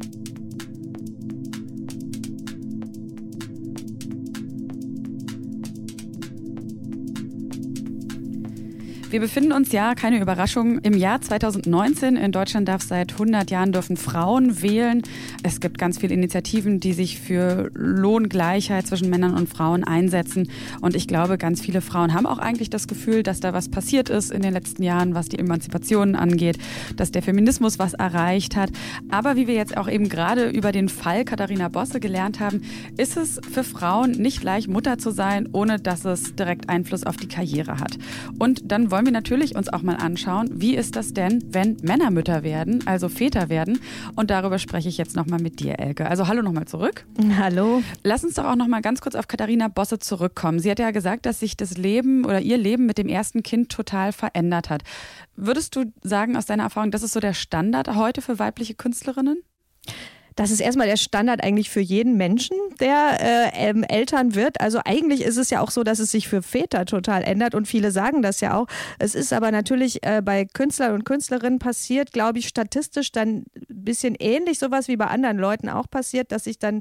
Wir befinden uns ja, keine Überraschung, im Jahr zweitausendneunzehn. In Deutschland darf seit hundert Jahren dürfen Frauen wählen. Es gibt ganz viele Initiativen, die sich für Lohngleichheit zwischen Männern und Frauen einsetzen. Und ich glaube, ganz viele Frauen haben auch eigentlich das Gefühl, dass da was passiert ist in den letzten Jahren, was die Emanzipation angeht, dass der Feminismus was erreicht hat. Aber wie wir jetzt auch eben gerade über den Fall Katharina Bosse gelernt haben, ist es für Frauen nicht leicht, Mutter zu sein, ohne dass es direkt Einfluss auf die Karriere hat. Und dann wollen wollen wir natürlich uns auch mal anschauen, wie ist das denn, wenn Männer Mütter werden, also Väter werden. Und darüber spreche ich jetzt nochmal mit dir, Elke. Also hallo nochmal zurück. Hallo. Lass uns doch auch nochmal ganz kurz auf Katharina Bosse zurückkommen. Sie hat ja gesagt, dass sich das Leben oder ihr Leben mit dem ersten Kind total verändert hat. Würdest du sagen aus deiner Erfahrung, das ist so der Standard heute für weibliche Künstlerinnen? Das ist erstmal der Standard eigentlich für jeden Menschen, der äh, ähm, Eltern wird. Also eigentlich ist es ja auch so, dass es sich für Väter total ändert und viele sagen das ja auch. Es ist aber natürlich äh, bei Künstlern und Künstlerinnen passiert, glaube ich, statistisch dann ein bisschen ähnlich, sowas wie bei anderen Leuten auch passiert, dass sich dann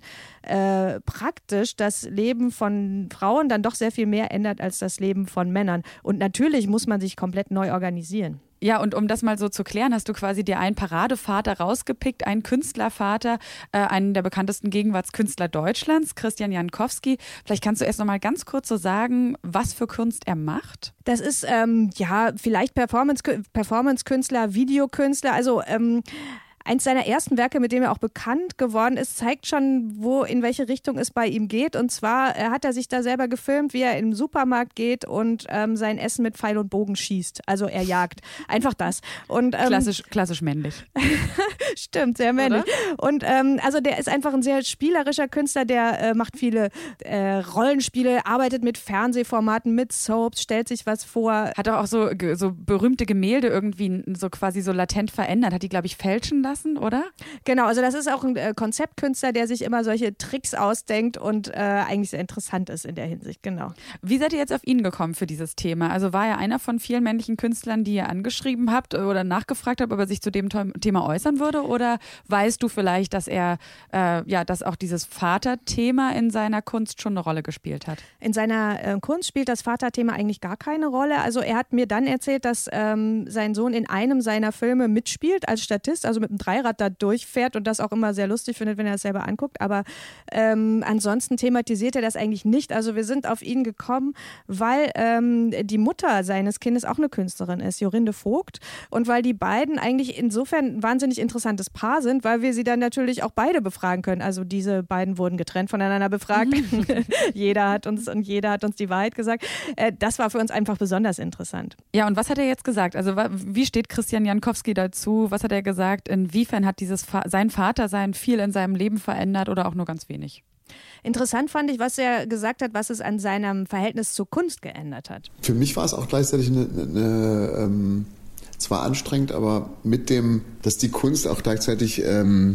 äh, praktisch das Leben von Frauen dann doch sehr viel mehr ändert als das Leben von Männern. Und natürlich muss man sich komplett neu organisieren. Ja, und um das mal so zu klären, hast du quasi dir einen Paradevater rausgepickt, einen Künstlervater, äh, einen der bekanntesten Gegenwartskünstler Deutschlands, Christian Jankowski. Vielleicht kannst du erst noch mal ganz kurz so sagen, was für Kunst er macht? Das ist ähm, ja vielleicht Performance, Performance-Künstler, Videokünstler, also ähm, eins seiner ersten Werke, mit dem er auch bekannt geworden ist, zeigt schon, wo, in welche Richtung es bei ihm geht. Und zwar äh, hat er sich da selber gefilmt, wie er im Supermarkt geht und ähm, sein Essen mit Pfeil und Bogen schießt. Also er jagt. Einfach das. Und, ähm, klassisch, klassisch männlich. Stimmt, sehr männlich. Oder? Und ähm, also der ist einfach ein sehr spielerischer Künstler, der äh, macht viele äh, Rollenspiele, arbeitet mit Fernsehformaten, mit Soaps, stellt sich was vor. Hat auch so, so berühmte Gemälde irgendwie so quasi so latent verändert. Hat die, glaube ich, fälschen lassen. Oder? Genau, also das ist auch ein äh, Konzeptkünstler, der sich immer solche Tricks ausdenkt und äh, eigentlich sehr interessant ist in der Hinsicht, genau. Wie seid ihr jetzt auf ihn gekommen für dieses Thema? Also war er einer von vielen männlichen Künstlern, die ihr angeschrieben habt oder nachgefragt habt, ob er sich zu dem Thema äußern würde? Oder weißt du vielleicht, dass er, äh, ja, dass auch dieses Vaterthema in seiner Kunst schon eine Rolle gespielt hat? In seiner äh, Kunst spielt das Vaterthema eigentlich gar keine Rolle. Also er hat mir dann erzählt, dass ähm, sein Sohn in einem seiner Filme mitspielt als Statist, also mit einem Dreirad da durchfährt und das auch immer sehr lustig findet, wenn er das selber anguckt. Aber ähm, ansonsten thematisiert er das eigentlich nicht. Also wir sind auf ihn gekommen, weil ähm, die Mutter seines Kindes auch eine Künstlerin ist, Jorinde Vogt. Und weil die beiden eigentlich insofern ein wahnsinnig interessantes Paar sind, weil wir sie dann natürlich auch beide befragen können. Also diese beiden wurden getrennt voneinander befragt. jeder hat uns und jeder hat uns die Wahrheit gesagt. Äh, das war für uns einfach besonders interessant. Ja, und was hat er jetzt gesagt? Also wie steht Christian Jankowski dazu? Was hat er gesagt? Inwiefern hat dieses sein Vater sein viel in seinem Leben verändert oder auch nur ganz wenig? Interessant fand ich, was er gesagt hat, was es an seinem Verhältnis zur Kunst geändert hat. Für mich war es auch gleichzeitig eine, eine ähm, zwar anstrengend, aber mit dem, dass die Kunst auch gleichzeitig ähm,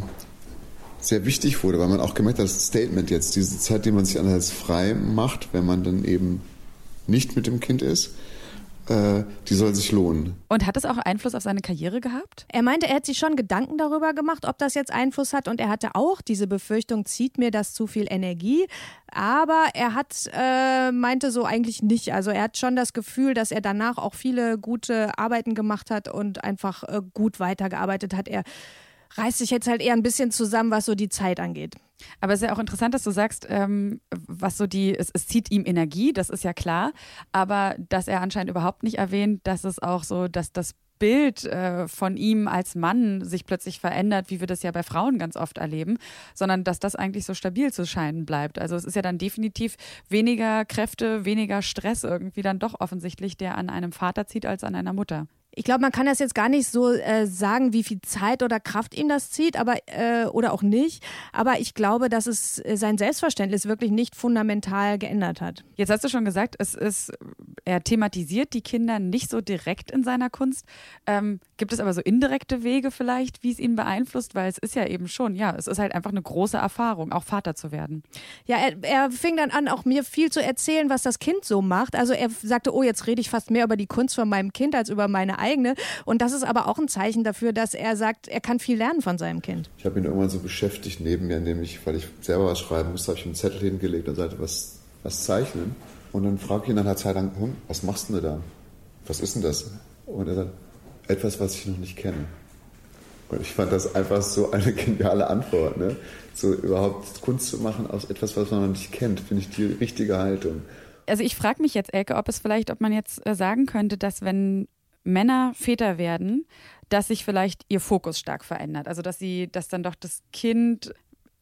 sehr wichtig wurde, weil man auch gemerkt hat, das Statement jetzt, diese Zeit, die man sich einerseits frei macht, wenn man dann eben nicht mit dem Kind ist, die soll sich lohnen. Und hat das auch Einfluss auf seine Karriere gehabt? Er meinte, er hat sich schon Gedanken darüber gemacht, ob das jetzt Einfluss hat. Und er hatte auch diese Befürchtung, zieht mir das zu viel Energie? Aber er hat, äh, meinte so eigentlich nicht. Also er hat schon das Gefühl, dass er danach auch viele gute Arbeiten gemacht hat und einfach äh, gut weitergearbeitet hat. Er reißt sich jetzt halt eher ein bisschen zusammen, was so die Zeit angeht. Aber es ist ja auch interessant, dass du sagst, ähm, was so die, es, es zieht ihm Energie, das ist ja klar, aber dass er anscheinend überhaupt nicht erwähnt, dass es auch so, dass das Bild äh, von ihm als Mann sich plötzlich verändert, wie wir das ja bei Frauen ganz oft erleben, sondern dass das eigentlich so stabil zu scheinen bleibt. Also es ist ja dann definitiv weniger Kräfte, weniger Stress irgendwie dann doch offensichtlich, der an einem Vater zieht als an einer Mutter. Ich glaube, man kann das jetzt gar nicht so äh, sagen, wie viel Zeit oder Kraft ihm das zieht, aber äh, oder auch nicht. Aber ich glaube, dass es äh, sein Selbstverständnis wirklich nicht fundamental geändert hat. Jetzt hast du schon gesagt, es ist, er thematisiert die Kinder nicht so direkt in seiner Kunst. Ähm, gibt es aber so indirekte Wege vielleicht, wie es ihn beeinflusst? Weil es ist ja eben schon, ja, es ist halt einfach eine große Erfahrung, auch Vater zu werden. Ja, er, er fing dann an, auch mir viel zu erzählen, was das Kind so macht. Also er sagte, oh, jetzt rede ich fast mehr über die Kunst von meinem Kind als über meine eigene. Und das ist aber auch ein Zeichen dafür, dass er sagt, er kann viel lernen von seinem Kind. Ich habe ihn irgendwann so beschäftigt neben mir, indem ich, weil ich selber was schreiben musste, habe ich einen Zettel hingelegt und sagte, was, was zeichnen? Und dann frage ich ihn nach einer Zeit lang, hm, was machst du da? Was ist denn das? Und er sagt, etwas, was ich noch nicht kenne. Und ich fand das einfach so eine geniale Antwort. Ne? So überhaupt Kunst zu machen aus etwas, was man noch nicht kennt, finde ich die richtige Haltung. Also ich frage mich jetzt, Elke, ob es vielleicht, ob man jetzt sagen könnte, dass wenn Männer Väter werden, dass sich vielleicht ihr Fokus stark verändert. Also dass sie, dass dann doch das Kind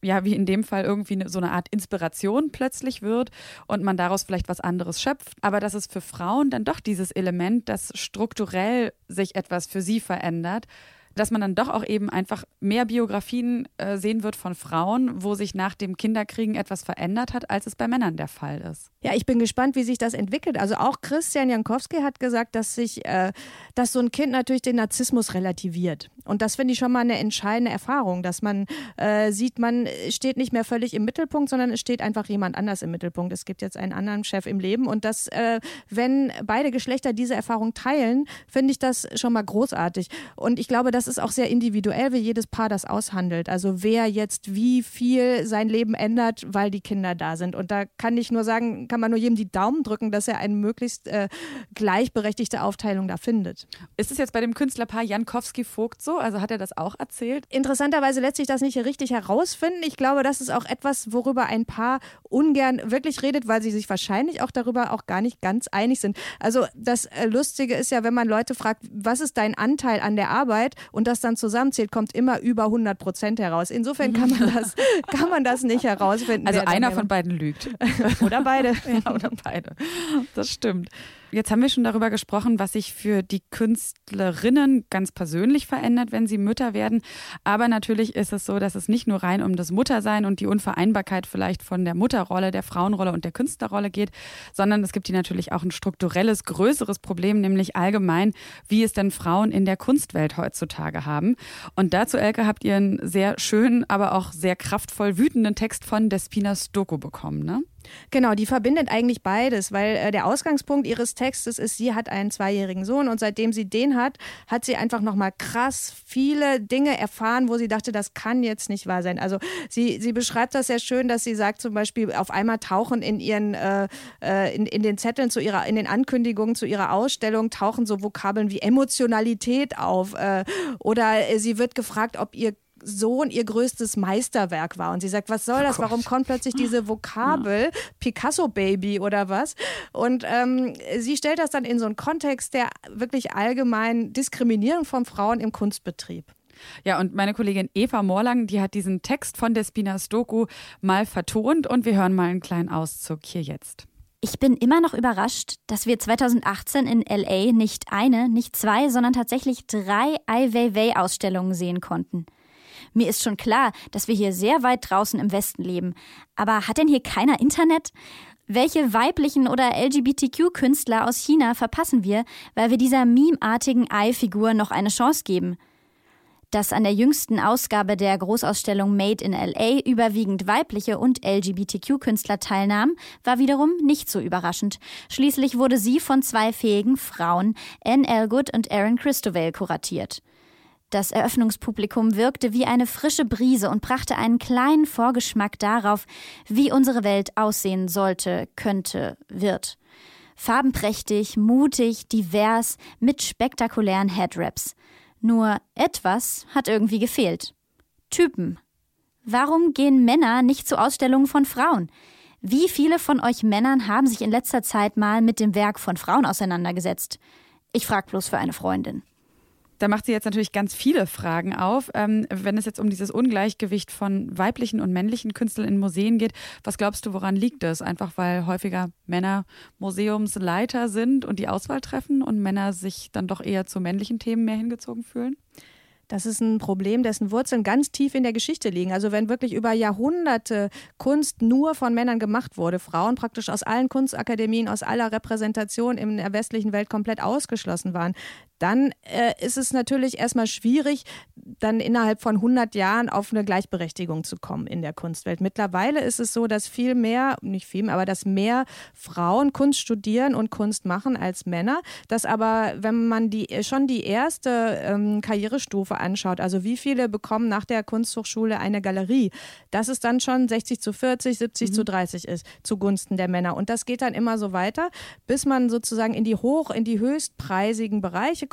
ja, wie in dem Fall irgendwie so eine Art Inspiration plötzlich wird und man daraus vielleicht was anderes schöpft. Aber dass es für Frauen dann doch dieses Element, dass strukturell sich etwas für sie verändert, dass man dann doch auch eben einfach mehr Biografien äh, sehen wird von Frauen, wo sich nach dem Kinderkriegen etwas verändert hat, als es bei Männern der Fall ist. Ja, ich bin gespannt, wie sich das entwickelt. Also auch Christian Jankowski hat gesagt, dass sich, äh, dass so ein Kind natürlich den Narzissmus relativiert. Und das finde ich schon mal eine entscheidende Erfahrung, dass man äh, sieht, man steht nicht mehr völlig im Mittelpunkt, sondern es steht einfach jemand anders im Mittelpunkt. Es gibt jetzt einen anderen Chef im Leben und das, äh, wenn beide Geschlechter diese Erfahrung teilen, finde ich das schon mal großartig. Und ich glaube, das ist auch sehr individuell, wie jedes Paar das aushandelt. Also wer jetzt wie viel sein Leben ändert, weil die Kinder da sind. Und da kann ich nur sagen, kann man nur jedem die Daumen drücken, dass er eine möglichst äh, gleichberechtigte Aufteilung da findet. Ist es jetzt bei dem Künstlerpaar Jankowski-Vogt so? Also hat er das auch erzählt? Interessanterweise lässt sich das nicht richtig herausfinden. Ich glaube, das ist auch etwas, worüber ein Paar ungern wirklich redet, weil sie sich wahrscheinlich auch darüber auch gar nicht ganz einig sind. Also das Lustige ist ja, wenn man Leute fragt, was ist dein Anteil an der Arbeit und das dann zusammenzählt, kommt immer über hundert Prozent heraus. Insofern kann man das, kann man das nicht herausfinden. Also einer von beiden lügt. Oder beide. Ja, oder beide. Das stimmt. Jetzt haben wir schon darüber gesprochen, was sich für die Künstlerinnen ganz persönlich verändert, wenn sie Mütter werden. Aber natürlich ist es so, dass es nicht nur rein um das Muttersein und die Unvereinbarkeit vielleicht von der Mutterrolle, der Frauenrolle und der Künstlerrolle geht, sondern es gibt hier natürlich auch ein strukturelles, größeres Problem, nämlich allgemein, wie es denn Frauen in der Kunstwelt heutzutage haben. Und dazu, Elke, habt ihr einen sehr schönen, aber auch sehr kraftvoll wütenden Text von Despina Stoko bekommen, ne? Genau, die verbindet eigentlich beides, weil äh, der Ausgangspunkt ihres Textes ist, sie hat einen zweijährigen Sohn und seitdem sie den hat, hat sie einfach nochmal krass viele Dinge erfahren, wo sie dachte, das kann jetzt nicht wahr sein. Also sie, sie beschreibt das sehr schön, dass sie sagt zum Beispiel, auf einmal tauchen in ihren, äh, in, in den Zetteln zu ihrer, in den Ankündigungen zu ihrer Ausstellung tauchen so Vokabeln wie Emotionalität auf äh, oder äh, sie wird gefragt, ob ihr Sohn ihr größtes Meisterwerk war. Und sie sagt, was soll das? Warum kommt plötzlich diese Vokabel, Picasso-Baby oder was? Und ähm, sie stellt das dann in so einen Kontext der wirklich allgemeinen Diskriminierung von Frauen im Kunstbetrieb. Ja, und meine Kollegin Eva Morlang, die hat diesen Text von Despina Stoko mal vertont und wir hören mal einen kleinen Auszug hier jetzt. Ich bin immer noch überrascht, dass wir zweitausendachtzehn in L A nicht eine, nicht zwei, sondern tatsächlich drei Ai Weiwei-Ausstellungen sehen konnten. Mir ist schon klar, dass wir hier sehr weit draußen im Westen leben. Aber hat denn hier keiner Internet? Welche weiblichen oder L G B T Q-Künstler aus China verpassen wir, weil wir dieser memeartigen Ei-Figur noch eine Chance geben? Dass an der jüngsten Ausgabe der Großausstellung Made in L A überwiegend weibliche und L G B T Q-Künstler teilnahmen, war wiederum nicht so überraschend. Schließlich wurde sie von zwei fähigen Frauen, Anne Elgood und Erin Christovel, kuratiert. Das Eröffnungspublikum wirkte wie eine frische Brise und brachte einen kleinen Vorgeschmack darauf, wie unsere Welt aussehen sollte, könnte, wird. Farbenprächtig, mutig, divers, mit spektakulären Headraps. Nur etwas hat irgendwie gefehlt. Typen. Warum gehen Männer nicht zu Ausstellungen von Frauen? Wie viele von euch Männern haben sich in letzter Zeit mal mit dem Werk von Frauen auseinandergesetzt? Ich frage bloß für eine Freundin. Da macht sie jetzt natürlich ganz viele Fragen auf. Ähm, wenn es jetzt um dieses Ungleichgewicht von weiblichen und männlichen Künstlern in Museen geht, was glaubst du, woran liegt das? Einfach weil häufiger Männer Museumsleiter sind und die Auswahl treffen und Männer sich dann doch eher zu männlichen Themen mehr hingezogen fühlen? Das ist ein Problem, dessen Wurzeln ganz tief in der Geschichte liegen. Also wenn wirklich über Jahrhunderte Kunst nur von Männern gemacht wurde, Frauen praktisch aus allen Kunstakademien, aus aller Repräsentation in der westlichen Welt komplett ausgeschlossen waren, dann äh, ist es natürlich erstmal schwierig, dann innerhalb von hundert Jahren auf eine Gleichberechtigung zu kommen in der Kunstwelt. Mittlerweile ist es so, dass viel mehr, nicht viel mehr, aber dass mehr Frauen Kunst studieren und Kunst machen als Männer. Dass aber, wenn man die schon die erste ähm, Karrierestufe anschaut, also wie viele bekommen nach der Kunsthochschule eine Galerie, dass es dann schon sechzig zu vierzig, siebzig zu dreißig ist, zugunsten der Männer. Und das geht dann immer so weiter, bis man sozusagen in die hoch, in die höchstpreisigen Bereiche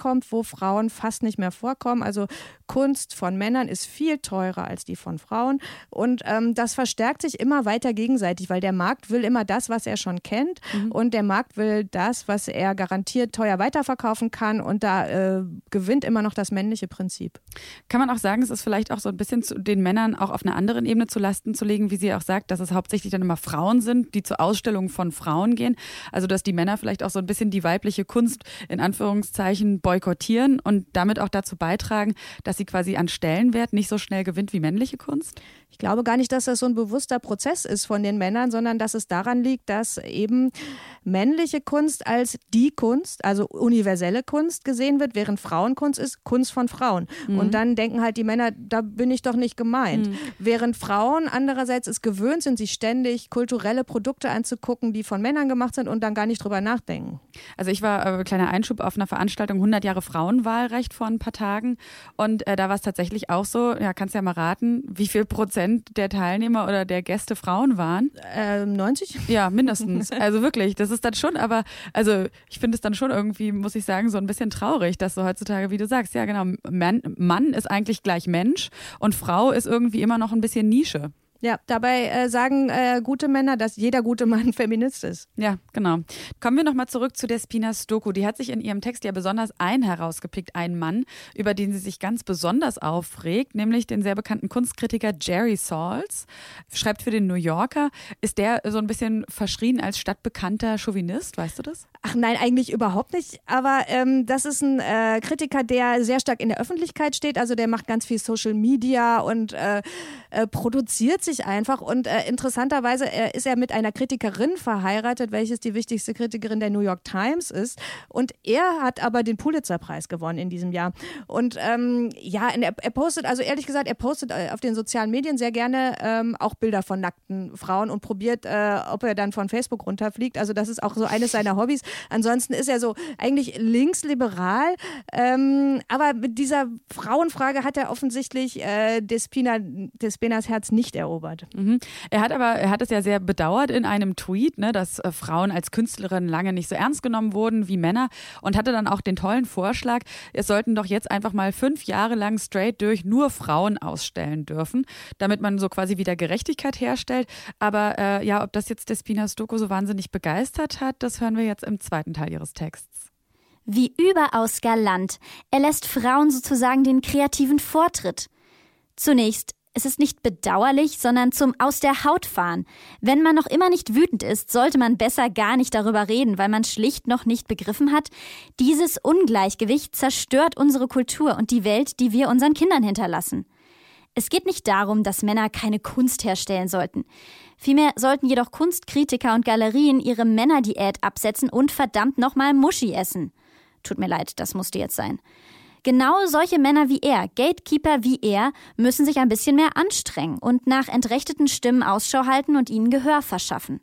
kommt, wo Frauen fast nicht mehr vorkommen. Also Kunst von Männern ist viel teurer als die von Frauen. Und ähm, das verstärkt sich immer weiter gegenseitig, weil der Markt will immer das, was er schon kennt. Mhm. Und der Markt will das, was er garantiert teuer weiterverkaufen kann. Und da äh, gewinnt immer noch das männliche Prinzip. Kann man auch sagen, es ist vielleicht auch so ein bisschen zu den Männern auch auf einer anderen Ebene zu Lasten zu legen, wie sie auch sagt, dass es hauptsächlich dann immer Frauen sind, die zu Ausstellungen von Frauen gehen. Also dass die Männer vielleicht auch so ein bisschen die weibliche Kunst in Anführungszeichen boykottieren und damit auch dazu beitragen, dass sie quasi an Stellenwert nicht so schnell gewinnt wie männliche Kunst? Ich glaube gar nicht, dass das so ein bewusster Prozess ist von den Männern, sondern dass es daran liegt, dass eben männliche Kunst als die Kunst, also universelle Kunst gesehen wird, während Frauenkunst ist Kunst von Frauen. Mhm. Und dann denken halt die Männer, da bin ich doch nicht gemeint. Mhm. Während Frauen andererseits es gewöhnt sind, sich ständig kulturelle Produkte anzugucken, die von Männern gemacht sind und dann gar nicht drüber nachdenken. Also ich war, äh, kleiner Einschub, auf einer Veranstaltung hundert Jahre Frauenwahlrecht vor ein paar Tagen und äh, da war es tatsächlich auch so, ja, kannst ja mal raten, wie viel Prozent der Teilnehmer oder der Gäste Frauen waren? Äh, neunzig? Ja, mindestens. Also wirklich, das ist dann schon, aber also ich finde es dann schon irgendwie, muss ich sagen, so ein bisschen traurig, dass so heutzutage, wie du sagst, ja genau, Mann, Mann ist eigentlich gleich Mensch und Frau ist irgendwie immer noch ein bisschen Nische. Ja, dabei äh, sagen äh, gute Männer, dass jeder gute Mann Feminist ist. Ja, genau. Kommen wir nochmal zurück zu Despina Stoku. Die hat sich in ihrem Text ja besonders einen herausgepickt, einen Mann, über den sie sich ganz besonders aufregt, nämlich den sehr bekannten Kunstkritiker Jerry Saltz. Schreibt für den New Yorker. Ist der so ein bisschen verschrien als stadtbekannter Chauvinist, weißt du das? Ach nein, eigentlich überhaupt nicht. Aber ähm, das ist ein äh, Kritiker, der sehr stark in der Öffentlichkeit steht. Also der macht ganz viel Social Media und äh, äh, produziert sich einfach. Und äh, interessanterweise äh, ist er mit einer Kritikerin verheiratet, welches die wichtigste Kritikerin der New York Times ist. Und er hat aber den Pulitzer-Preis gewonnen in diesem Jahr. Und ähm, ja, er, er postet, also ehrlich gesagt, er postet auf den sozialen Medien sehr gerne ähm, auch Bilder von nackten Frauen und probiert, äh, ob er dann von Facebook runterfliegt. Also das ist auch so eines seiner Hobbys. Ansonsten ist er so eigentlich linksliberal, ähm, aber mit dieser Frauenfrage hat er offensichtlich äh, Despina, Despinas Herz nicht erobert. Mhm. Er hat aber, er hat es ja sehr bedauert in einem Tweet, ne, dass äh, Frauen als Künstlerin lange nicht so ernst genommen wurden wie Männer und hatte dann auch den tollen Vorschlag, es sollten doch jetzt einfach mal fünf Jahre lang straight durch nur Frauen ausstellen dürfen, damit man so quasi wieder Gerechtigkeit herstellt. Aber äh, ja, ob das jetzt Despina Stoku so wahnsinnig begeistert hat, das hören wir jetzt im zweiten Teil ihres Texts. Wie überaus galant. Er lässt Frauen sozusagen den kreativen Vortritt. Zunächst, es ist nicht bedauerlich, sondern zum Aus der Haut fahren. Wenn man noch immer nicht wütend ist, sollte man besser gar nicht darüber reden, weil man schlicht noch nicht begriffen hat, dieses Ungleichgewicht zerstört unsere Kultur und die Welt, die wir unseren Kindern hinterlassen. Es geht nicht darum, dass Männer keine Kunst herstellen sollten. Vielmehr sollten jedoch Kunstkritiker und Galerien ihre Männerdiät absetzen und verdammt nochmal Muschi essen. Tut mir leid, das musste jetzt sein. Genau solche Männer wie er, Gatekeeper wie er, müssen sich ein bisschen mehr anstrengen und nach entrechteten Stimmen Ausschau halten und ihnen Gehör verschaffen.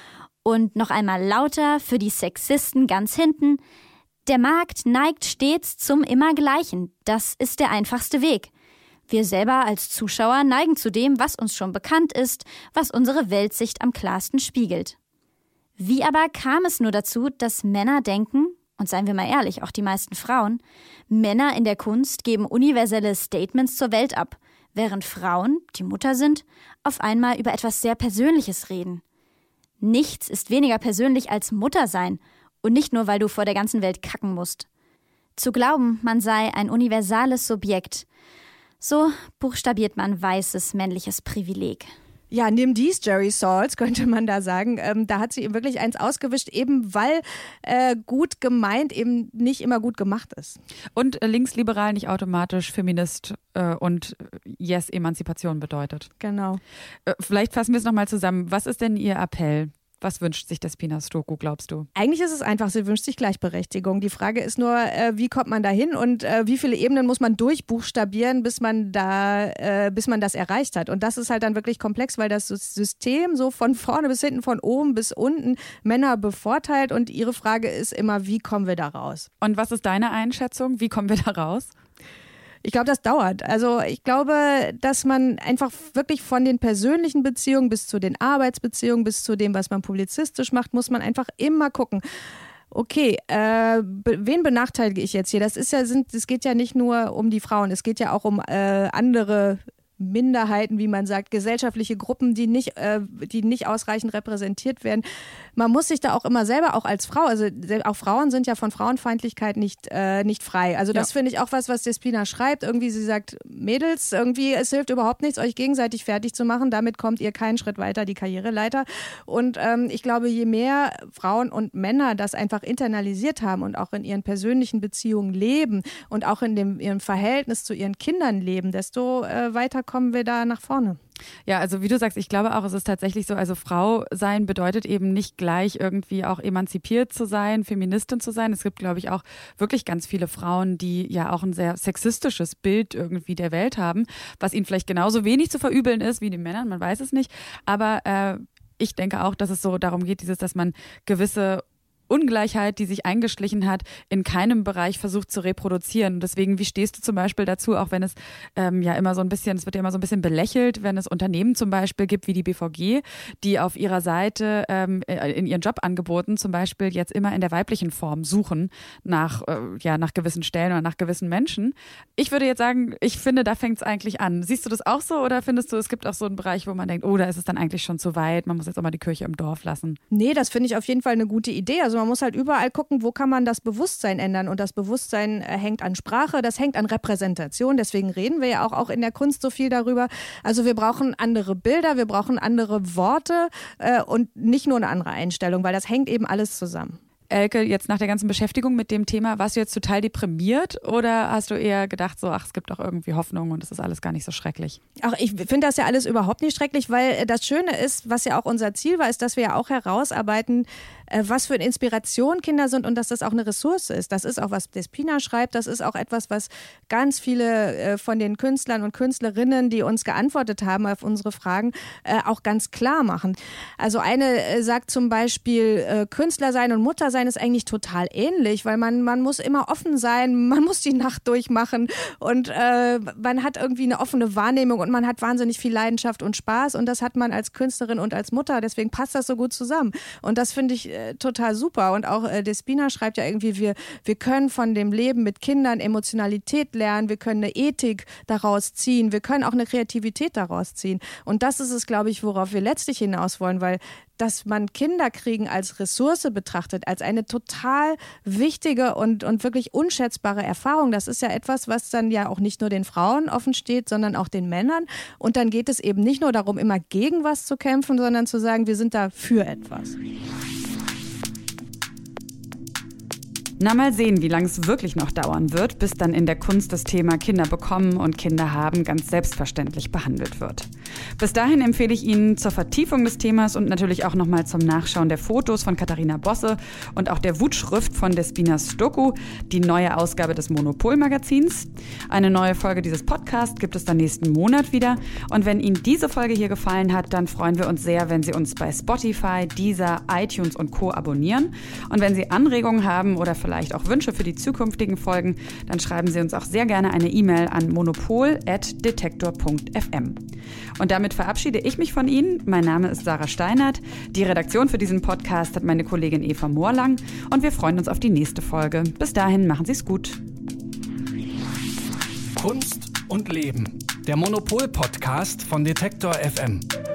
Und noch einmal lauter für die Sexisten ganz hinten. Der Markt neigt stets zum Immergleichen. Das ist der einfachste Weg. Wir selber als Zuschauer neigen zu dem, was uns schon bekannt ist, was unsere Weltsicht am klarsten spiegelt. Wie aber kam es nur dazu, dass Männer denken, und seien wir mal ehrlich, auch die meisten Frauen, Männer in der Kunst geben universelle Statements zur Welt ab, während Frauen, die Mutter sind, auf einmal über etwas sehr Persönliches reden. Nichts ist weniger persönlich als Mutter sein, und nicht nur, weil du vor der ganzen Welt kacken musst. Zu glauben, man sei ein universales Subjekt, so buchstabiert man weißes männliches Privileg. Ja, nimm dies, Jerry Saltz, könnte man da sagen. Ähm, da hat sie ihm wirklich eins ausgewischt, eben weil äh, gut gemeint eben nicht immer gut gemacht ist. Und äh, linksliberal nicht automatisch Feminist äh, und yes, Emanzipation bedeutet. Genau. Äh, vielleicht fassen wir es nochmal zusammen. Was ist denn Ihr Appell? Was wünscht sich Despina Stoku, glaubst du? Eigentlich ist es einfach, sie wünscht sich Gleichberechtigung. Die Frage ist nur, äh, wie kommt man da hin und äh, wie viele Ebenen muss man durchbuchstabieren, bis man da, äh, bis man das erreicht hat. Und das ist halt dann wirklich komplex, weil das System so von vorne bis hinten, von oben bis unten Männer bevorteilt. Und ihre Frage ist immer, wie kommen wir da raus? Und was ist deine Einschätzung? Wie kommen wir da raus? Ich glaube, das dauert. Also ich glaube, dass man einfach wirklich von den persönlichen Beziehungen bis zu den Arbeitsbeziehungen, bis zu dem, was man publizistisch macht, muss man einfach immer gucken. Okay, äh, be- wen benachteilige ich jetzt hier? Das ist ja, sind, es geht ja nicht nur um die Frauen, es geht ja auch um äh, andere Minderheiten, wie man sagt, gesellschaftliche Gruppen, die nicht, äh, die nicht ausreichend repräsentiert werden. Man muss sich da auch immer selber, auch als Frau, also auch Frauen sind ja von Frauenfeindlichkeit nicht, äh, nicht frei. Also das ja. finde ich auch was, was Despina schreibt. Irgendwie, sie sagt, Mädels, irgendwie, es hilft überhaupt nichts, euch gegenseitig fertig zu machen. Damit kommt ihr keinen Schritt weiter, die Karriereleiter. Und ähm, ich glaube, je mehr Frauen und Männer das einfach internalisiert haben und auch in ihren persönlichen Beziehungen leben und auch in dem, ihrem Verhältnis zu ihren Kindern leben, desto äh, weiter kommen wir da nach vorne. Ja, also wie du sagst, ich glaube auch, es ist tatsächlich so, also Frau sein bedeutet eben nicht gleich irgendwie auch emanzipiert zu sein, Feministin zu sein. Es gibt, glaube ich, auch wirklich ganz viele Frauen, die ja auch ein sehr sexistisches Bild irgendwie der Welt haben, was ihnen vielleicht genauso wenig zu verübeln ist wie den Männern, man weiß es nicht. Aber äh, ich denke auch, dass es so darum geht, dieses, dass man gewisse Ungleichheit, die sich eingeschlichen hat, in keinem Bereich versucht zu reproduzieren. Und deswegen, wie stehst du zum Beispiel dazu, auch wenn es ähm, ja immer so ein bisschen, es wird ja immer so ein bisschen belächelt, wenn es Unternehmen zum Beispiel gibt, wie die B V G, die auf ihrer Seite ähm, in ihren Jobangeboten zum Beispiel jetzt immer in der weiblichen Form suchen nach, äh, ja, nach gewissen Stellen oder nach gewissen Menschen. Ich würde jetzt sagen, ich finde, da fängt es eigentlich an. Siehst du das auch so oder findest du, es gibt auch so einen Bereich, wo man denkt, oh, da ist es dann eigentlich schon zu weit, man muss jetzt auch mal die Kirche im Dorf lassen? Nee, das finde ich auf jeden Fall eine gute Idee. Also man muss halt überall gucken, wo kann man das Bewusstsein ändern. Und das Bewusstsein äh, hängt an Sprache, das hängt an Repräsentation. Deswegen reden wir ja auch, auch in der Kunst so viel darüber. Also wir brauchen andere Bilder, wir brauchen andere Worte äh, und nicht nur eine andere Einstellung, weil das hängt eben alles zusammen. Elke, jetzt nach der ganzen Beschäftigung mit dem Thema, warst du jetzt total deprimiert oder hast du eher gedacht, so, ach, es gibt doch irgendwie Hoffnung und es ist alles gar nicht so schrecklich? Ach, ich finde das ja alles überhaupt nicht schrecklich, weil das Schöne ist, was ja auch unser Ziel war, ist, dass wir ja auch herausarbeiten, was für eine Inspiration Kinder sind und dass das auch eine Ressource ist. Das ist auch, was Despina schreibt, das ist auch etwas, was ganz viele von den Künstlern und Künstlerinnen, die uns geantwortet haben auf unsere Fragen, auch ganz klar machen. Also eine sagt zum Beispiel, Künstler sein und Mutter sein ist eigentlich total ähnlich, weil man, man muss immer offen sein, man muss die Nacht durchmachen und äh, man hat irgendwie eine offene Wahrnehmung und man hat wahnsinnig viel Leidenschaft und Spaß und das hat man als Künstlerin und als Mutter, deswegen passt das so gut zusammen. Und das finde ich äh, total super. Und auch äh, Despina schreibt ja irgendwie, wir, wir können von dem Leben mit Kindern Emotionalität lernen, wir können eine Ethik daraus ziehen, wir können auch eine Kreativität daraus ziehen. Und das ist es, glaube ich, worauf wir letztlich hinaus wollen, weil dass man Kinderkriegen als Ressource betrachtet, als eine total wichtige und, und wirklich unschätzbare Erfahrung. Das ist ja etwas, was dann ja auch nicht nur den Frauen offen steht, sondern auch den Männern. Und dann geht es eben nicht nur darum, immer gegen was zu kämpfen, sondern zu sagen, wir sind da für etwas. Na, mal sehen, wie lange es wirklich noch dauern wird, bis dann in der Kunst das Thema Kinder bekommen und Kinder haben ganz selbstverständlich behandelt wird. Bis dahin empfehle ich Ihnen zur Vertiefung des Themas und natürlich auch nochmal zum Nachschauen der Fotos von Katharina Bosse und auch der Wutschrift von Despina Stoku die neue Ausgabe des Monopol-Magazins. Eine neue Folge dieses Podcasts gibt es dann nächsten Monat wieder. Und wenn Ihnen diese Folge hier gefallen hat, dann freuen wir uns sehr, wenn Sie uns bei Spotify, Deezer, iTunes und Co. abonnieren. Und wenn Sie Anregungen haben oder vielleicht auch Wünsche für die zukünftigen Folgen, dann schreiben Sie uns auch sehr gerne eine E-Mail an monopol at detektor punkt f m. Und damit verabschiede ich mich von Ihnen. Mein Name ist Sarah Steinert. Die Redaktion für diesen Podcast hat meine Kollegin Eva Moorlang und wir freuen uns auf die nächste Folge. Bis dahin, machen Sie es gut. Kunst und Leben. Der Monopol-Podcast von Detektor F M.